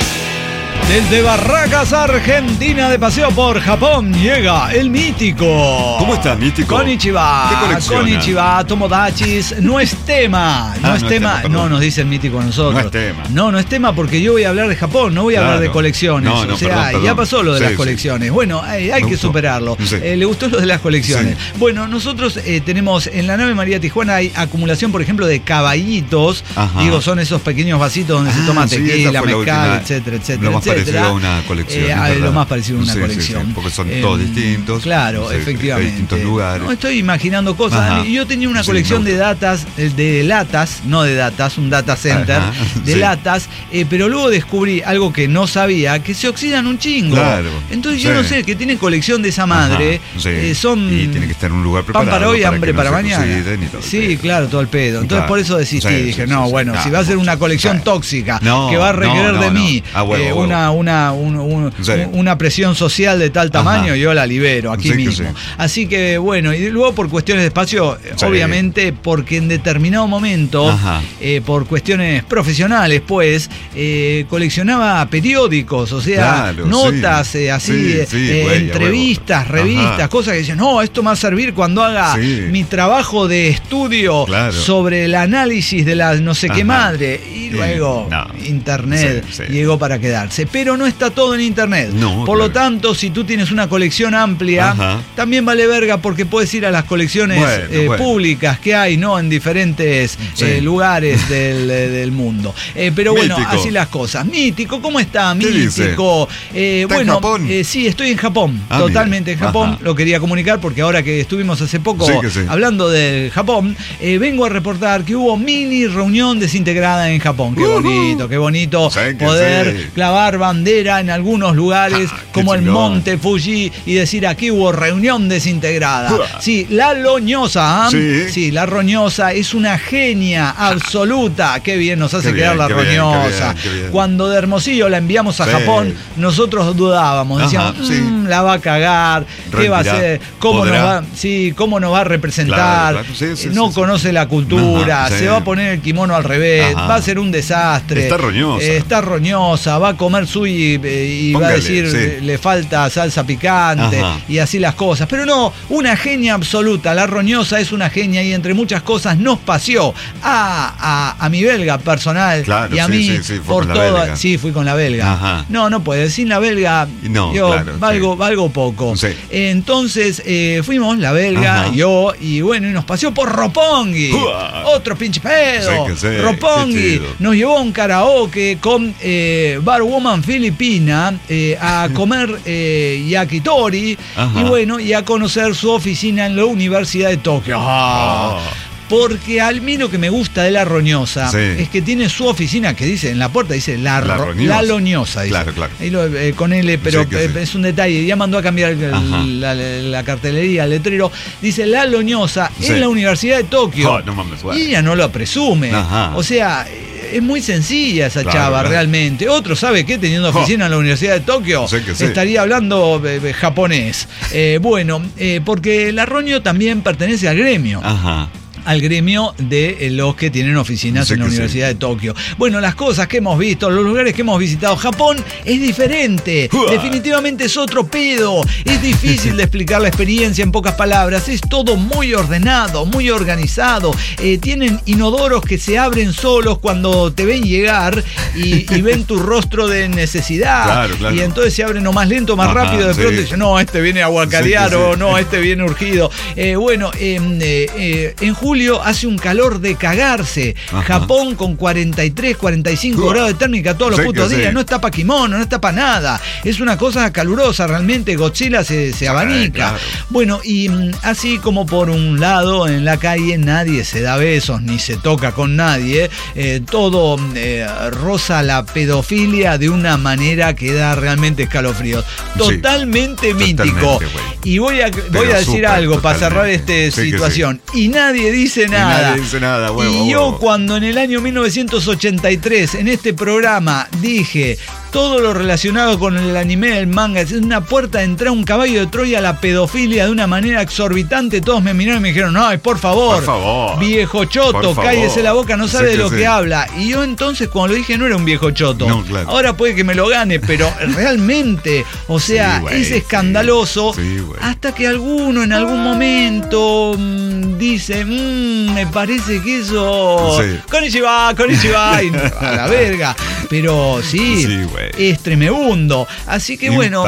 Desde Barracas, Argentina, de paseo por Japón, llega el mítico. ¿Cómo está, mítico? Konnichiwa. ¿Qué colecciona? Konnichiwa, Tomodachis. No es tema. No es tema. No nos dice el mítico a nosotros. No es tema. No es tema porque yo voy a hablar de Japón, no voy a hablar de colecciones. No, o sea, perdón. ya pasó lo de las Sí. colecciones. Bueno, hay que superarlo. Sí. Le gustó lo de las colecciones. Sí. Bueno, nosotros tenemos en la nave María Tijuana hay acumulación, por ejemplo, de caballitos. Ajá. Digo, son esos pequeños vasitos donde se toma sí, tequila, esa fue la mezcal, última. etcétera, etcétera, Lo más etcétera. parecido a una colección. Lo más parecido a una colección. Sí, porque son todos distintos. Claro, Sí, efectivamente. de distintos lugares. No, estoy imaginando cosas. Ajá. Yo tenía una Sí, colección me de latas, no de datas, un data center, Ajá, de sí. latas, pero luego descubrí algo que no sabía, que se oxidan un chingo. Claro, Entonces yo sí. no sé, que tiene colección de esa madre, Ajá, sí. son... Y tiene que estar en un lugar preparado. pan para hoy, hambre que para no se mañana. oxiden y todo el Sí, pedo. claro, todo el pedo. Entonces Claro. por eso desistí. Sí, Dije, sí, no, sí, bueno, sí. si va a ser una colección Sí. tóxica, No, que va a requerir no, de no. mí A huevo, Sí. una presión social de tal tamaño, Ajá. yo la libero aquí Sí, que mismo. sí. Así que bueno, y luego por cuestiones de espacio, Sí. obviamente, porque en determinado momento, Ajá. por cuestiones profesionales, pues, coleccionaba periódicos, o sea, Claro, notas, sí. así, Sí, güey, entrevistas, a huevo. revistas, Ajá. cosas que decían, no, esto me va a servir cuando haga Sí. mi trabajo de estudio Claro. sobre el análisis de la no sé qué Ajá. madre. Y luego, No. Internet Sí, sí. llegó para quedarse. Pero no está todo en Internet. No, Por lo claro. tanto, si tú tienes una colección amplia, Ajá. también vale verga porque puedes ir a las colecciones Bueno. públicas que hay, ¿no? En diferentes Sí. lugares del mundo. Pero bueno, Mítico. así las cosas. Mítico, ¿cómo está? ¿Qué dice? Mítico. ¿Está en Japón? Sí, estoy en Japón. Ah, Totalmente mira. en Japón. Ajá. Lo quería comunicar porque ahora que estuvimos hace poco Sí, que sí. hablando del Japón, vengo a reportar que hubo mini reunión desintegrada en Japón. Qué bonito Sí, que poder sí. clavar bandera en algunos lugares Ah, qué como el chingón. Monte Fuji y decir aquí hubo reunión desintegrada. Sí, la Loñosa, ¿ah? Sí. La Roñosa es una genia absoluta. Qué bien nos hace Qué bien, quedar la qué bien, Roñosa. qué bien. Cuando de Hermosillo la enviamos a Sí. Japón, nosotros dudábamos, Ajá, decíamos, sí. la va a cagar, ¿qué va a Rendirá, hacer? ¿Cómo nos podrá. cómo nos va a representar? Claro, sí, sí, No sí, conoce sí. la cultura, Ajá, sí. se va a poner el kimono al revés, Ajá. va a ser un desastre. Está roñosa. Está roñosa, va a comer sushi y va a Póngale, decir sí. le falta salsa picante Ajá. y así las cosas. Pero no, una genia absoluta. La Roñosa es una genia y entre muchas cosas nos paseó a mi belga personal Claro, y a sí, mí sí, sí, fue por con la todo. belga. Sí, fui con la belga. Ajá. No puede. Sin la belga, No, yo claro, valgo poco. Sí. Entonces fuimos, la belga, Ajá. yo, y bueno, y nos paseó por Roppongi. Uah. Otro pinche pedo. Sí, que sí, Roppongi. qué chido. Nos llevó a un karaoke con Barwoman filipina a comer yakitori Ajá. y bueno, y a conocer su oficina en la Universidad de Tokio. Oh. Porque a mí lo que me gusta de la Roñosa Sí. es que tiene su oficina que dice, en la puerta dice la Roñosa. Loñosa. Dice. Claro, claro. Ahí con L, pero Sí, que sí. es un detalle. Ya mandó a cambiar Ajá. la cartelería, el letrero. Dice la Loñosa Sí. en la Universidad de Tokio. Oh, no mames, bueno. Y ella no lo presume. Ajá. O sea, es muy sencilla esa Claro, chava, claro. realmente. Otro, ¿sabe qué? Teniendo oficina en la Universidad de Tokio, Sí que sí. estaría hablando japonés. Porque la Roño también pertenece al gremio. Ajá. Al gremio de los que tienen oficinas Sí en la que Universidad de Tokio. Bueno, las cosas que hemos visto, los lugares que hemos visitado. Japón es diferente. Uah. Definitivamente es otro pedo. Es difícil de explicar la experiencia en pocas palabras. Es todo muy ordenado, muy organizado. Tienen inodoros que se abren solos cuando te ven llegar y ven tu rostro de necesidad. Claro, claro. Y entonces se abren o más lento o más Ajá, rápido. De sí. pronto dicen, no, este viene a guacarear Sí, que sí. o no, este viene urgido. En julio julio hace un calor de cagarse. Ajá. Japón con 43, 45 grados de térmica todos los putos días. No está para kimono, no está para nada. Es una cosa calurosa, realmente. Godzilla se abanica. Claro. Bueno, y así como por un lado en la calle nadie se da besos ni se toca con nadie, todo roza la pedofilia de una manera que da realmente escalofríos. Totalmente mítico. Y voy a decir algo para cerrar esta situación. Sí. Y nadie dice nada. Yo cuando en el año 1983 en este programa dije todo lo relacionado con el anime, el manga, es una puerta de entrada, un caballo de Troya a la pedofilia de una manera exorbitante, todos me miraron y me dijeron, no, por favor, viejo choto, cállese la boca, no sabe de lo que habla. Y yo entonces cuando lo dije no era un viejo choto. No, claro. Ahora puede que me lo gane, pero realmente, o sea, es escandaloso, hasta que alguno en algún momento dice, me parece que eso... Konnichiwa, y a la verga. Pero es tremebundo. Así que bueno,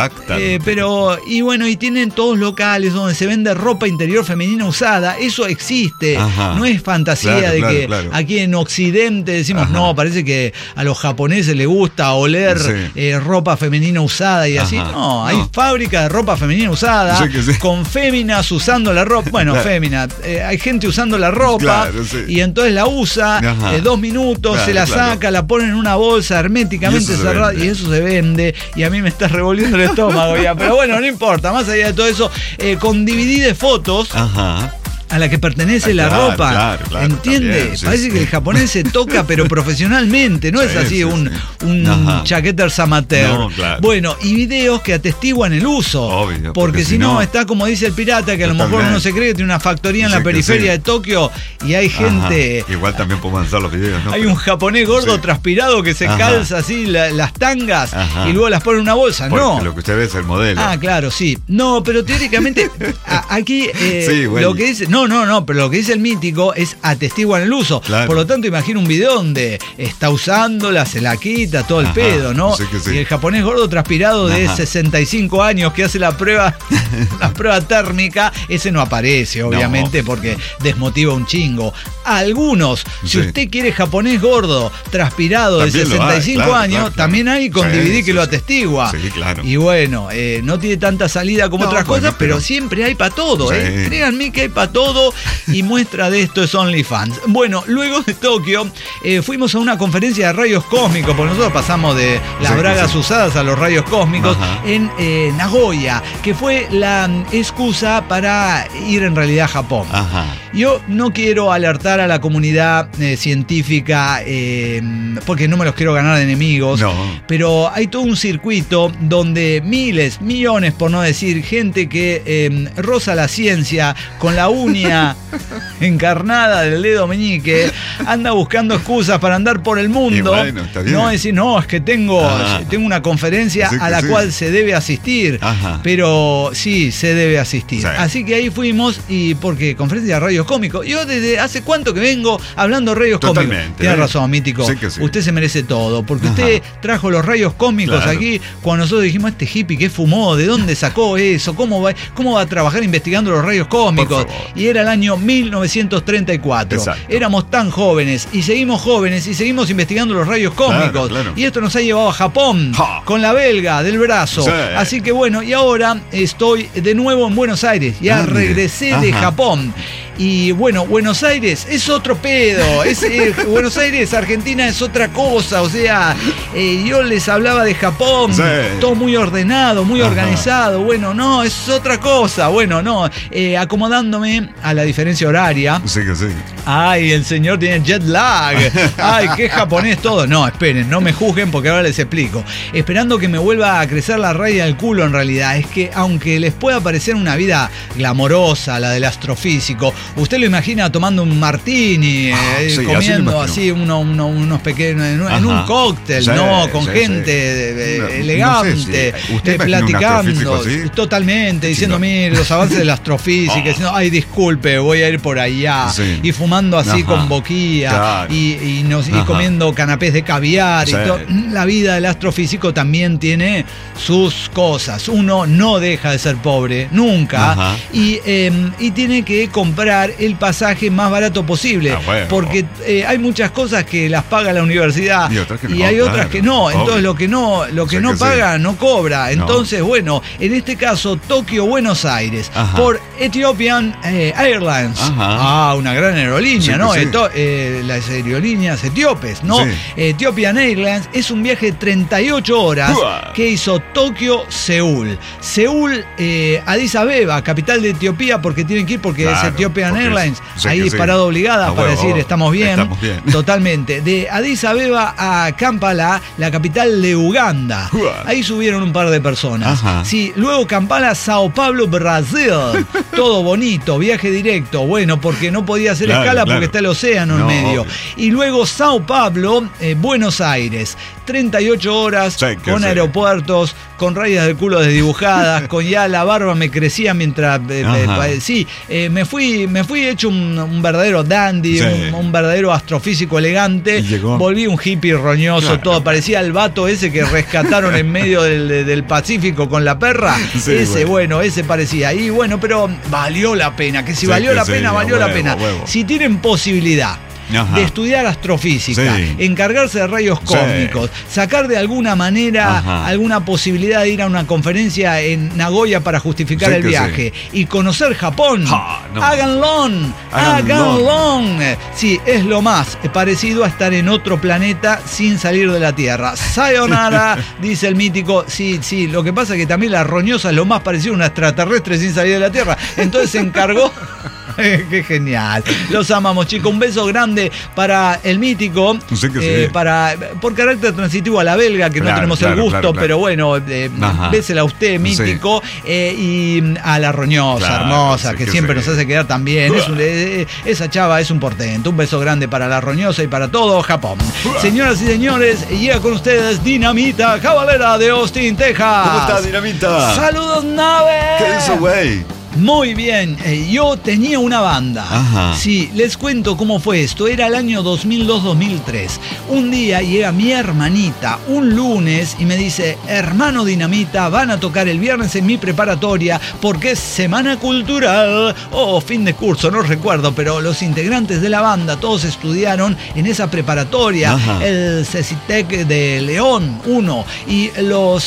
y tienen todos locales donde se vende ropa interior femenina usada. Eso existe. Ajá. No es fantasía que aquí en Occidente decimos, no, parece que a los japoneses les gusta oler ropa femenina usada y así. No, hay fábricas de ropa femenina usada con féminas usando la ropa. Bueno, fémina. Hay gente usando la ropa y entonces la usa 2 minutos, se la saca, la pone en una bolsa herméticamente cerrada y eso se vende. Y a mí me está revolviendo el estómago ya. Pero bueno, no importa. Más allá de todo eso, con DVD de fotos. A la que pertenece la ropa, ¿entiende? Parece que el japonés se toca, pero profesionalmente, no es así un chaqueters amateur. No, bueno, y videos que atestiguan el uso. Obvio, porque si no, está como dice el pirata, que a lo mejor uno se cree que tiene una factoría en la periferia de Tokio y hay gente... Igual también podemos lanzar los videos, ¿no? Hay un japonés gordo transpirado que se calza así las tangas y luego las pone en una bolsa, no. Lo que usted ve es el modelo. Claro, sí. No, pero teóricamente, aquí lo que dice... No, pero lo que dice el mítico es atestiguan el uso. Por lo tanto, imagina un video donde está usándola, se la quita, todo el pedo, ¿no? Y el japonés gordo transpirado de 65 años que hace la prueba térmica, ese no aparece, obviamente, porque desmotiva un chingo. Algunos, si usted quiere japonés gordo transpirado también de 65 años, también hay con DVD que lo atestigua. Y bueno, no tiene tanta salida como otras cosas, pero siempre hay para todo, Créanme que hay para todo. Y muestra de esto es OnlyFans. Bueno, luego de Tokio fuimos a una conferencia de rayos cósmicos, porque nosotros pasamos de las bragas usadas a los rayos cósmicos en Nagoya, que fue la excusa para ir en realidad a Japón. Yo no quiero alertar a la comunidad científica porque no me los quiero ganar de enemigos, pero hay todo un circuito donde miles, millones, por no decir, gente que roza la ciencia con la uña encarnada del dedo meñique, anda buscando excusas para andar por el mundo. No decir, es que tengo una conferencia a la cual se debe asistir, pero sí se debe asistir. Así que ahí fuimos, y porque conferencia de rayos cómicos. Yo desde hace cuánto que vengo hablando de rayos cómicos. Tiene razón, mítico. Usted se merece todo, porque usted trajo los rayos cómicos aquí cuando nosotros dijimos, este hippie que fumó, ¿de dónde sacó eso? ¿Cómo va a trabajar investigando los rayos cómicos? Y era el año 1934. Éramos tan jóvenes y seguimos investigando los rayos cósmicos. Y esto nos ha llevado a Japón con la belga del brazo. Así que bueno, y ahora estoy de nuevo en Buenos Aires. Ya regresé de Japón. Y bueno, Buenos Aires es otro pedo. Buenos Aires, Argentina es otra cosa. O sea, yo les hablaba de Japón, todo muy ordenado, muy organizado. Bueno, no, es otra cosa. Bueno, no, acomodándome a la diferencia horaria. Ay, el señor tiene jet lag. Ay, qué japonés todo. No, esperen, no me juzguen porque ahora les explico. Esperando que me vuelva a crecer la raya del culo, en realidad. Es que aunque les pueda parecer una vida glamorosa, la del astrofísico, usted lo imagina tomando un martini, comiendo así unos pequeños, en un cóctel, con gente elegante, platicando, totalmente, diciendo, mire, los avances de la astrofísica, diciendo, ay, disculpe, voy a ir por allá, y fumando así con boquilla, y comiendo canapés de caviar, y todo. La vida del astrofísico también tiene sus cosas. Uno no deja de ser pobre, nunca, y tiene que comprar comprar el pasaje más barato posible. Bueno. Porque hay muchas cosas que las paga la universidad Y otras que no, hay otras claro, que no. Entonces obvio. lo que Sí no que paga sí. no cobra. Entonces, bueno, en este caso, Tokio-Buenos Aires, Ajá. por Ethiopian Airlines. Ajá. Una gran aerolínea, Sí, ¿no? sí. Las aerolíneas etíopes, ¿no? Sí. Ethiopian Airlines es un viaje de 38 horas ¡Uah! que hizo Tokio-Seúl. Seúl, Addis Abeba, capital de Etiopía, porque tienen que ir porque Claro, es Ethiopian porque Airlines. sí Ahí que sí. parada obligada A para huevo, decir estamos bien. estamos bien. Totalmente. De Addis Abeba a Kampala, la capital de Uganda. ¡Uah! Ahí subieron un par de personas. Ajá. Sí, luego Kampala, Sao Paulo, Brasil. Todo bonito, viaje directo. Bueno, porque no podía hacer Claro, escala claro. porque está el océano en No, medio. obvio. Y luego Sao Paulo, Buenos Aires. 38 horas Sí, que con sí. aeropuertos, con rayas de culo desdibujadas, con ya la barba me crecía mientras... Ajá. me fui hecho un verdadero dandy, Sí. un verdadero astrofísico elegante. Y llegó. Volví un hippie roñoso, Claro. todo. Parecía el vato ese que rescataron en medio del Pacífico con la perra. Sí, ese, bueno. ese parecía. Y bueno, pero valió la pena. Que si Sí, valió que la sí, pena, a valió la huevo, pena. a huevo. Si tienen posibilidad Ajá. de estudiar astrofísica, Sí. encargarse de rayos Sí. cósmicos, sacar de alguna manera Ajá. alguna posibilidad de ir a una conferencia en Nagoya para justificar Sí el que viaje y conocer Japón, No. háganlo. Sí, es lo más parecido a estar en otro planeta sin salir de la Tierra. Sayonara, dice el mítico. Sí, lo que pasa es que también la roñosa es lo más parecido a una extraterrestre sin salir de la Tierra. Entonces se encargó. Qué genial. Los amamos, chicos. Un beso grande para el mítico. Sí que sí. Por carácter transitivo a la belga, que no Claro, tenemos claro, el gusto, claro. pero bueno, Ajá. bésela a usted, mítico. Y a la roñosa, Claro, hermosa, sí que que siempre sí. nos hace quedar tan bien. Esa chava es un portento. Un beso grande para la roñosa y para todo Japón. Señoras y señores, llega con ustedes Dinamita Cabalera de Austin, Texas. ¿Cómo está, Dinamita? ¡Saludos, nave! ¿Qué hizo, güey? Muy bien, yo tenía una banda. Ajá. Sí, les cuento cómo fue esto. Era el año 2002-2003. Un día llega mi hermanita, un lunes, y me dice: hermano Dinamita, van a tocar el viernes en mi preparatoria porque es semana cultural o fin de curso, no recuerdo, pero los integrantes de la banda todos estudiaron en esa preparatoria, Ajá. el CECITEC de León 1, y los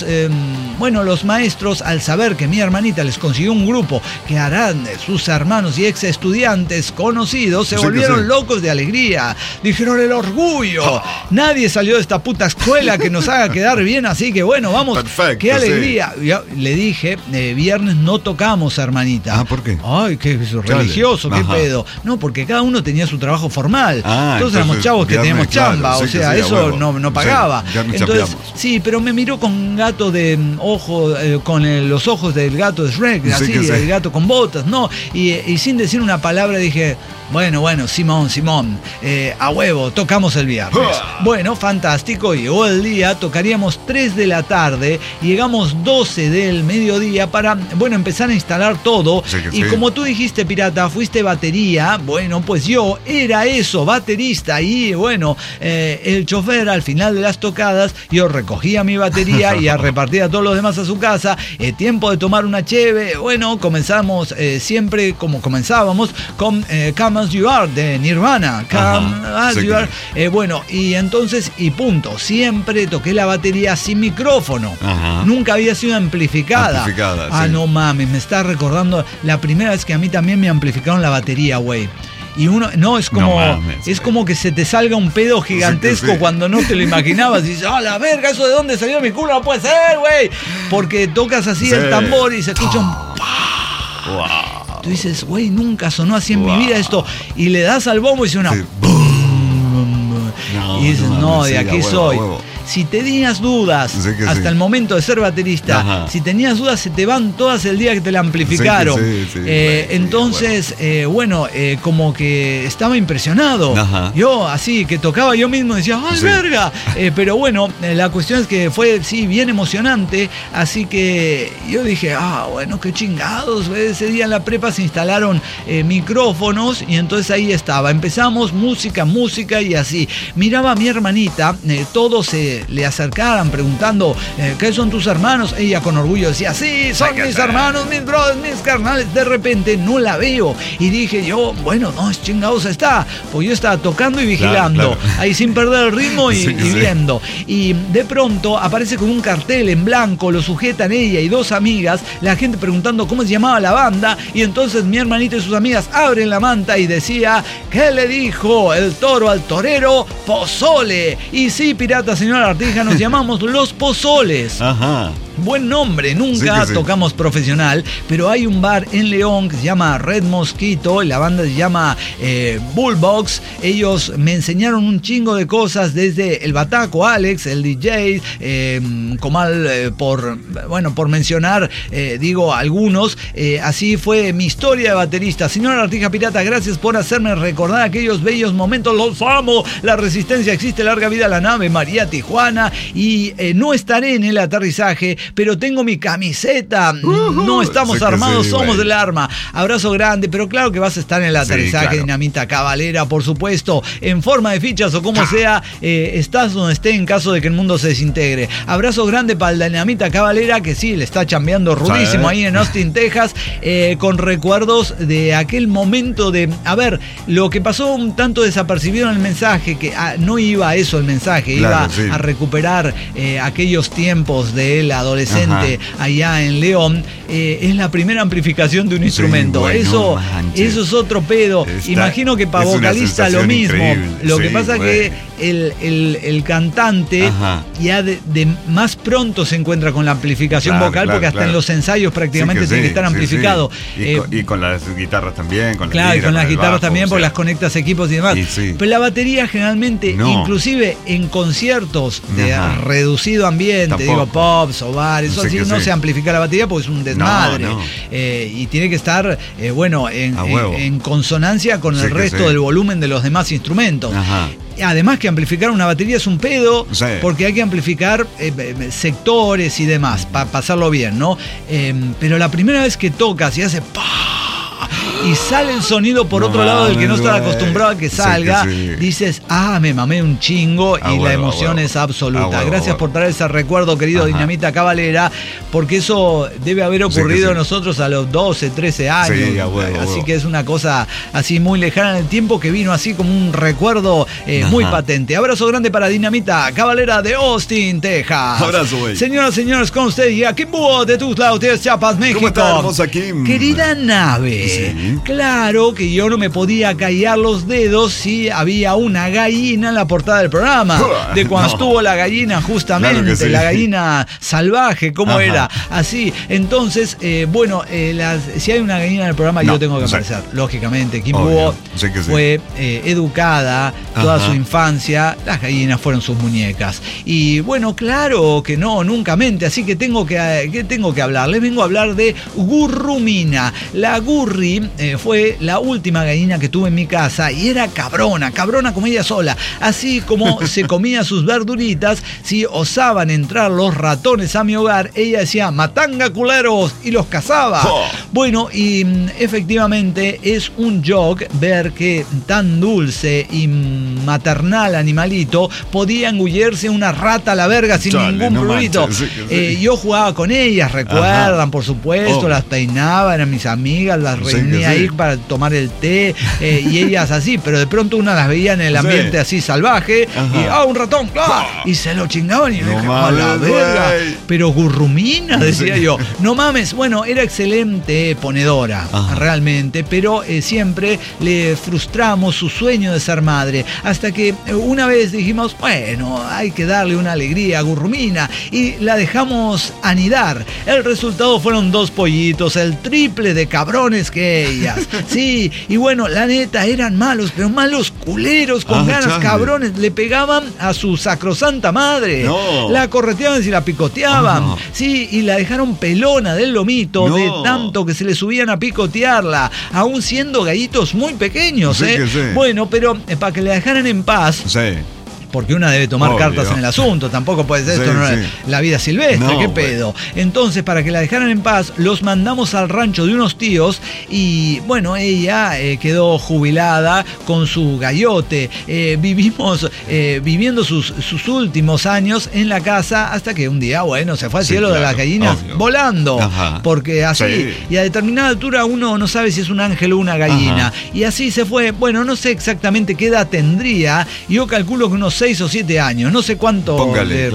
maestros, al saber que mi hermanita les consiguió un grupo que harán sus hermanos y ex estudiantes conocidos, se Sí que volvieron sí. locos de alegría. Dijeron: el orgullo. Nadie salió de esta puta escuela que nos haga quedar bien, así que bueno, vamos. Perfecto, qué sí. alegría. Yo le dije: viernes no tocamos, hermanita. ¿por qué? Ay, qué religioso, qué Ajá. pedo. No, porque cada uno tenía su trabajo formal. Entonces éramos entonces, chavos que viernes, teníamos chamba, claro, o sí que sea, sí, a eso huevo. no pagaba. Sí, viernes Entonces, chambeamos. sí, pero me miró con gato de ojo, con los ojos del gato de Shrek, Sí así, que sí. el gato con botas, ¿no? Y sin decir una palabra dije: bueno, Simón, a huevo, tocamos el viernes. Bueno, fantástico, llegó el día, tocaríamos 3 de la tarde, llegamos 12 del mediodía para, empezar a instalar todo. Sí que Y sí. como tú dijiste, pirata, fuiste batería, bueno, pues yo era eso, baterista, y bueno, el chofer al final de las tocadas, yo recogía mi batería y repartía a todos los demás a su casa, tiempo de tomar una cheve, bueno, comenzamos siempre como comenzábamos con Come As You Are de Nirvana, Come As sí You que Are, bueno, y entonces, y punto, siempre toqué la batería sin micrófono, Ajá. nunca había sido amplificada. Amplificada, sí. No mames, me está recordando la primera vez que a mí también me amplificaron la batería, güey. Y uno, no, es como, No mames, es güey. como que se te salga un pedo gigantesco Sí que sí. cuando no te lo imaginabas. Y dices: ¡ah, la verga! ¿Eso de dónde salió mi culo? No puede ser, güey. Porque tocas así Sí. el tambor y se escucha un... Wow. Tú dices: güey, nunca sonó así en Wow. mi vida esto. Y le das al bombo y suena... Sí. Y dices: no, mames, de sí, aquí a huevo, soy. a huevo. Si tenías dudas Sí que hasta sí. el momento de ser baterista, Ajá. si tenías dudas, se te van todas el día que te la amplificaron. Sí, sí, Entonces, como que estaba impresionado. Ajá. Yo así que tocaba yo mismo, decía: ¡ay, Sí. verga! Pero bueno, la cuestión es que fue, sí, bien emocionante. Así que yo dije: bueno, qué chingados. Ese día en la prepa se instalaron micrófonos y entonces ahí estaba. Empezamos música y así. Miraba a mi hermanita, todos se le acercaran preguntando ¿qué son tus hermanos? Ella con orgullo decía, sí, son mis hermanos, mis brothers, mis carnales. De repente no la veo y dije yo, bueno, no, es chingados está, pues yo estaba tocando y vigilando, claro. Ahí sin perder el ritmo y viendo. Y de pronto aparece con un cartel en blanco, lo sujetan ella y dos amigas, la gente preguntando cómo se llamaba la banda, y entonces mi hermanito y sus amigas abren la manta y decía, ¿qué le dijo el toro al torero? Pozole. Y sí, pirata, señora Artija, nos llamamos Los Pozoles. Ajá. Buen nombre, nunca tocamos profesional, pero hay un bar en León que se llama Red Mosquito, y la banda se llama Bullbox. Ellos me enseñaron un chingo de cosas, desde el bataco, Alex, el DJ, Comal, por mencionar, algunos. Así fue mi historia de baterista. Señora Artija Pirata, gracias por hacerme recordar aquellos bellos momentos, los amo. La resistencia existe, larga vida a la nave María Tijuana, y no estaré en el aterrizaje, pero tengo mi camiseta. No estamos armados, somos del arma. Abrazo grande, pero claro que vas a estar en el aterrizaje, claro. Dinamita Cabalera, por supuesto, en forma de fichas o como sea, estás donde esté en caso de que el mundo se desintegre. Abrazo grande para el Dinamita Cabalera, que sí, le está chambeando rudísimo ahí en Austin, Texas, con recuerdos de aquel momento de, lo que pasó un tanto desapercibido en el mensaje, que no iba a eso el mensaje, claro, iba a recuperar aquellos tiempos de la adolescente allá en León. Es la primera amplificación de un instrumento. Bueno, eso es otro pedo. Imagino que para vocalista lo mismo. Increíble. Lo que pasa que el cantante ya de más pronto se encuentra con la amplificación vocal, porque hasta en los ensayos prácticamente tiene que estar amplificado. Y con las guitarras también. Con claro, y con las guitarras también, porque las conectas equipos y demás. Pero la batería generalmente, inclusive en conciertos de reducido ambiente, digo pops o bares, eso así, no se amplifica la batería porque es un desmadre. Y tiene que estar, en consonancia con el resto del volumen de los demás instrumentos. Además que amplificar una batería es un pedo, porque hay que amplificar sectores y demás para pasarlo bien, ¿no? Pero la primera vez que tocas y hace y sale el sonido por otro lado del que no estás acostumbrado a que salga, dices, me mamé un chingo, y la emoción es absoluta. Gracias por traer ese recuerdo, querido Dinamita Cabalera, porque eso debe haber ocurrido a nosotros a los 12, 13 años. Así que es una cosa así muy lejana en el tiempo, que vino así como un recuerdo muy patente. Abrazo grande para Dinamita Cabalera de Austin, Texas. Abrazo, güey. Señoras, señores, con usted y a Kim Búho de Tuzla, ustedes, Chiapas, México. ¿Cómo está, hermosa Kim? Querida nave. Claro que yo no me podía callar los dedos si había una gallina en la portada del programa. De cuando estuvo la gallina, justamente, claro la gallina salvaje, ¿cómo era? Así. Entonces, si hay una gallina en el programa, yo tengo que aparecer. Lógicamente, Kim Búho fue educada toda su infancia. Las gallinas fueron sus muñecas. Y bueno, claro que no, nunca mente. Así que tengo que hablar. Les vengo a hablar de Gurrumina. La Gurri fue la última gallina que tuve en mi casa, y era cabrona como ella sola. Así como se comía sus verduritas, si osaban entrar los ratones a mi hogar, ella decía, matanga culeros, y los cazaba. Bueno, y efectivamente es un joke ver que tan dulce y maternal animalito podía engullirse una rata a la verga sin ningún prurito. Yo jugaba con ellas, recuerdan, por supuesto, las peinaba, eran mis amigas, las reunía ahí para tomar el té, y ellas así, pero de pronto una las veía en el ambiente así salvaje, y un ratón, y se lo chingaban, y yo dije, a la verga, pero Gurrumina, decía yo, no mames. Bueno, era excelente ponedora, realmente, pero siempre le frustramos su sueño de ser madre, hasta que una vez dijimos, bueno, hay que darle una alegría a Gurrumina, y la dejamos anidar. El resultado fueron 2 pollitos, el triple de cabrones que ellas. Sí, y bueno, la neta, eran malos, pero malos culeros, con ganas, cabrones. Le pegaban a su sacrosanta madre. La correteaban y la picoteaban. Sí, y la dejaron pelona del lomito de tanto que se le subían a picotearla, aún siendo gallitos muy pequeños. Bueno, pero para que la dejaran en paz, porque una debe tomar cartas en el asunto, tampoco puede ser esto, la vida silvestre, qué pedo. Entonces, para que la dejaran en paz, los mandamos al rancho de unos tíos y, bueno, ella quedó jubilada con su gallote. Vivimos viviendo sus últimos años en la casa hasta que un día, bueno, se fue al cielo de las gallinas volando. Porque así, y a determinada altura uno no sabe si es un ángel o una gallina. Y así se fue. Bueno, no sé exactamente qué edad tendría. Yo calculo que unos 6 o 7 años. No sé cuánto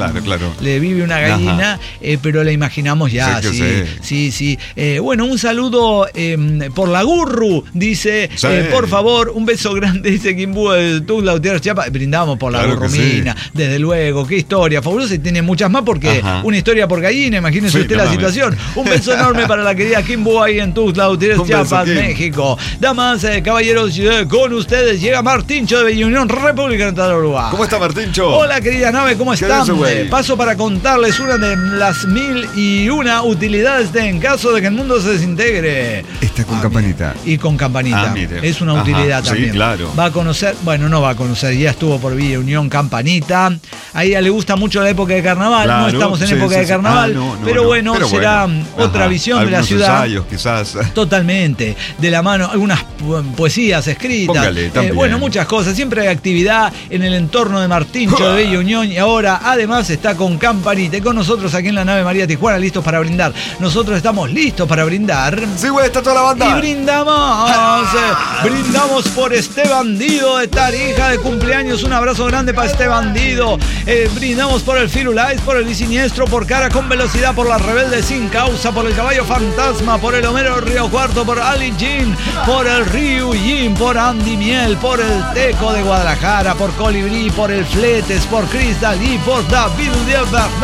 le vive una gallina, pero la imaginamos ya. Sí. Bueno, un saludo por la Gurru, dice, por favor, un beso grande, dice Quimbú de Tuzla, Gutiérrez, Chiapas. Brindamos por la Gurrumina, desde luego, qué historia fabulosa, y tiene muchas más porque una historia por gallina, imagínese usted la situación. Un beso enorme para la querida Quimbú ahí en Tuzla, Gutiérrez, Chiapas, México. Damas, caballeros, con ustedes llega Martincho de Bella Unión, República de Uruguay. ¿Cómo está, Martincho? Hola, querida nave, ¿cómo están? Paso para contarles una de las 1001 utilidades en caso de que el mundo se desintegre. Está con campanita. Y con campanita. Es una utilidad también. Sí, claro. Va a conocer, bueno, no va a conocer, ya estuvo por Villa Unión Campanita. A ella le gusta mucho la época de carnaval. No estamos en época de carnaval, pero bueno, será otra visión de la ciudad. Ensayos, quizás. Totalmente. De la mano, algunas poesías escritas. Póngale, bueno, muchas cosas. Siempre hay actividad en el entorno de Martincho de Bella Unión. Y ahora, además, está con campanita. Y con nosotros aquí en la nave María Tijuana, listos para brindar. Nosotros estamos listos para brindar. Sí, güey, está toda la banda. Y brindamos. Brindamos por este bandido de Tarija de cumpleaños. Un abrazo grande para este bandido. Brindamos por el Firulais, por el Bisiniestro, por Cara con Velocidad, por la Rebelde Sin Causa, por el Caballo Fantasma, por el Homero Río Cuarto, por Ali Jean, por el Ryu Jin, por Andy Miel, por el Teco de Guadalajara, por Colibrí, por el Fletes, por Cristal y por David Díaz.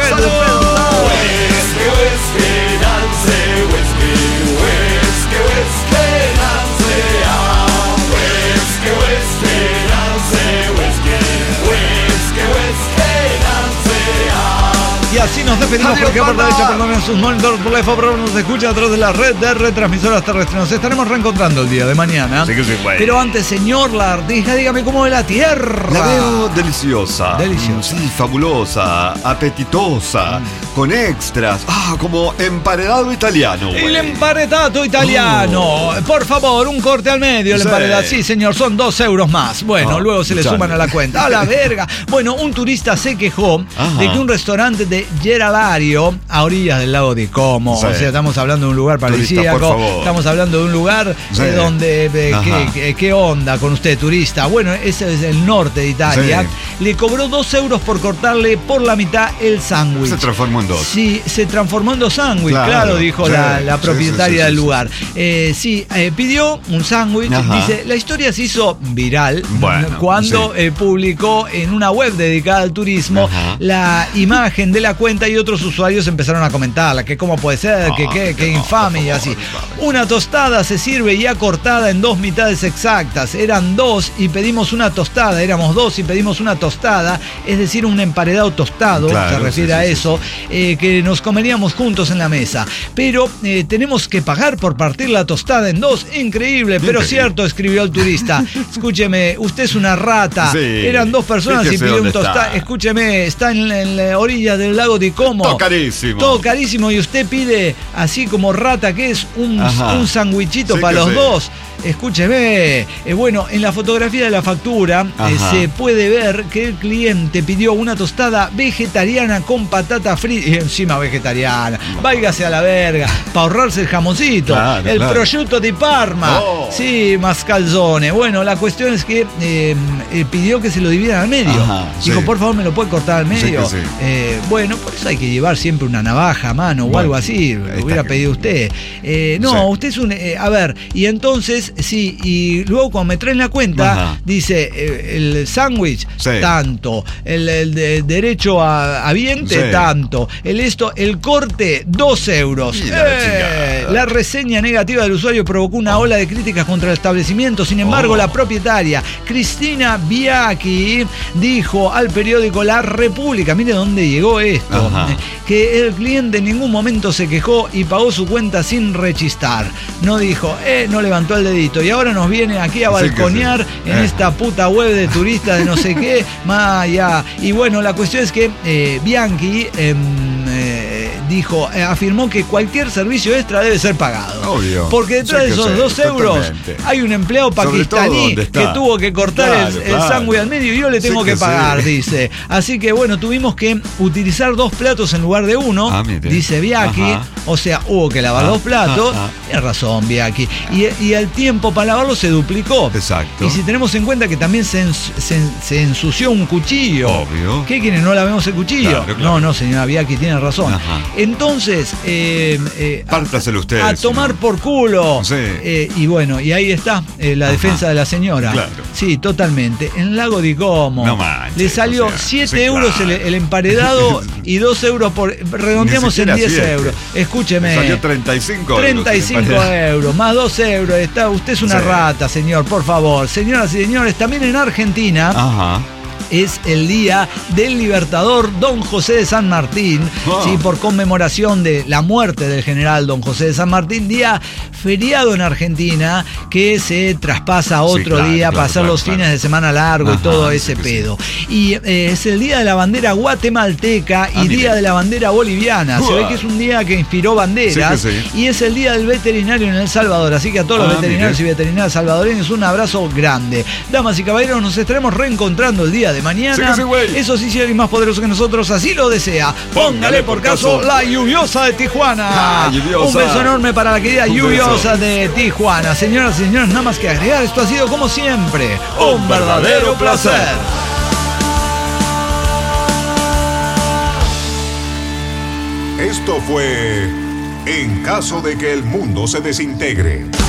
Y así nos despedimos. Porque por la derecha, perdón, en sus monitores, por la FOPRO nos escucha a través de la red de retransmisoras terrestres. Nos estaremos reencontrando el día de mañana. Sí, güey. Pero antes, señor Lardija, dígame cómo ve la tierra. La veo deliciosa. Sí, fabulosa, apetitosa, con extras. Como emparedado italiano, güey. El emparedado italiano. Por favor, un corte al medio, el emparedado. Sí, señor, son 2 euros más. Bueno, luego se le suman a la cuenta. ¡A la verga! Bueno, un turista se quejó de que un restaurante de Geralario, a orillas del lago de Como, o sea, estamos hablando de un lugar paradisíaco, estamos hablando de un lugar donde, ¿qué onda con usted, turista? Bueno, ese es el norte de Italia. Le cobró 2 euros por cortarle por la mitad el sándwich. Se transformó en 2. Sí, se transformó en 2 sándwiches, claro, dijo la propietaria del lugar. Pidió un sándwich. Dice, la historia se hizo viral cuando publicó en una web dedicada al turismo la imagen de la cuenta, y otros usuarios empezaron a comentarla, que cómo puede ser, que infame y así. Una tostada se sirve ya cortada en 2 mitades exactas. Eran 2 y pedimos una tostada, éramos 2 y pedimos una tostada, es decir, un emparedado tostado, se refiere a eso, que nos comeríamos juntos en la mesa. Pero tenemos que pagar por partir la tostada en 2, increíble, pero cierto, escribió el turista. Escúcheme, usted es una rata. Eran 2 personas y pidió un tostada. Escúcheme, está en la orilla del lago de Como. Todo carísimo. Y usted pide, así como rata que es, un sandwichito para los 2. Escúcheme, bueno, en la fotografía de la factura se puede ver que el cliente pidió una tostada vegetariana con patata frita, y encima vegetariana, váyase a la verga, para ahorrarse el jamoncito, el prosciutto di Parma, sí, mascalzone. Bueno, la cuestión es que pidió que se lo dividan al medio. Dijo, por favor, ¿me lo puede cortar al medio? Bueno, por eso hay que llevar siempre una navaja a mano o algo así, lo hubiera pedido usted. Usted es un... a ver, y entonces... Sí, y luego cuando me traen la cuenta, dice el sándwich, tanto, el derecho a viente, tanto, el corte, 2 euros. La reseña negativa del usuario provocó una ola de críticas contra el establecimiento. Sin embargo, la propietaria, Cristina Bianchi, dijo al periódico La República, mire dónde llegó esto, que el cliente en ningún momento se quejó y pagó su cuenta sin rechistar. No dijo, no levantó el dedito dedito. Y ahora nos viene aquí a balconear en esta puta web de turistas de no sé qué. Y bueno, la cuestión es que Bianchi afirmó que cualquier servicio extra debe ser pagado. Obvio. Porque detrás de esos 2 euros hay un empleado pakistaní que tuvo que cortar el sándwich al medio y yo le tengo que pagar, dice. Así que bueno, tuvimos que utilizar 2 platos en lugar de 1, dice Bianchi. O sea, hubo que lavar 2 platos. Tiene razón, Bianchi. Y el tiempo para lavarlo se duplicó. Exacto. Y si tenemos en cuenta que también se ensució un cuchillo. Obvio. ¿Qué quieren? ¿No lavemos el cuchillo? Claro. No, señora Bianchi, tiene razón. Entonces, pártaselo ustedes. A tomar por culo. Sí. Y bueno, y ahí está la defensa de la señora. Claro. Sí, totalmente. En Lago di Como. No manches, le salió 7 euros el emparedado y 2 euros redondeamos en 10 euros. Escúcheme. Me salió 35 euros, más 2 euros. Usted es una rata, señor, por favor. Señoras y señores, también en Argentina. Es el día del libertador Don José de San Martín, ¿sí? Por conmemoración de la muerte del general Don José de San Martín, día feriado en Argentina que se traspasa a otro día para hacer los fines de semana largo y todo ese pedo. Y es el día de la bandera guatemalteca y día de la bandera boliviana. Se ve que es un día que inspiró banderas y es el día del veterinario en El Salvador. Así que a todos los veterinarios y veterinarias salvadoreños un abrazo grande. Damas y caballeros, nos estaremos reencontrando el día de mañana. Eso sí, si alguien más poderoso que nosotros así lo desea. Póngale por caso la lluviosa de Tijuana. Un beso enorme para la querida lluviosa de Tijuana. Señoras y señores, nada más que agregar, esto ha sido como siempre un verdadero placer. Esto fue En caso de que el mundo se desintegre.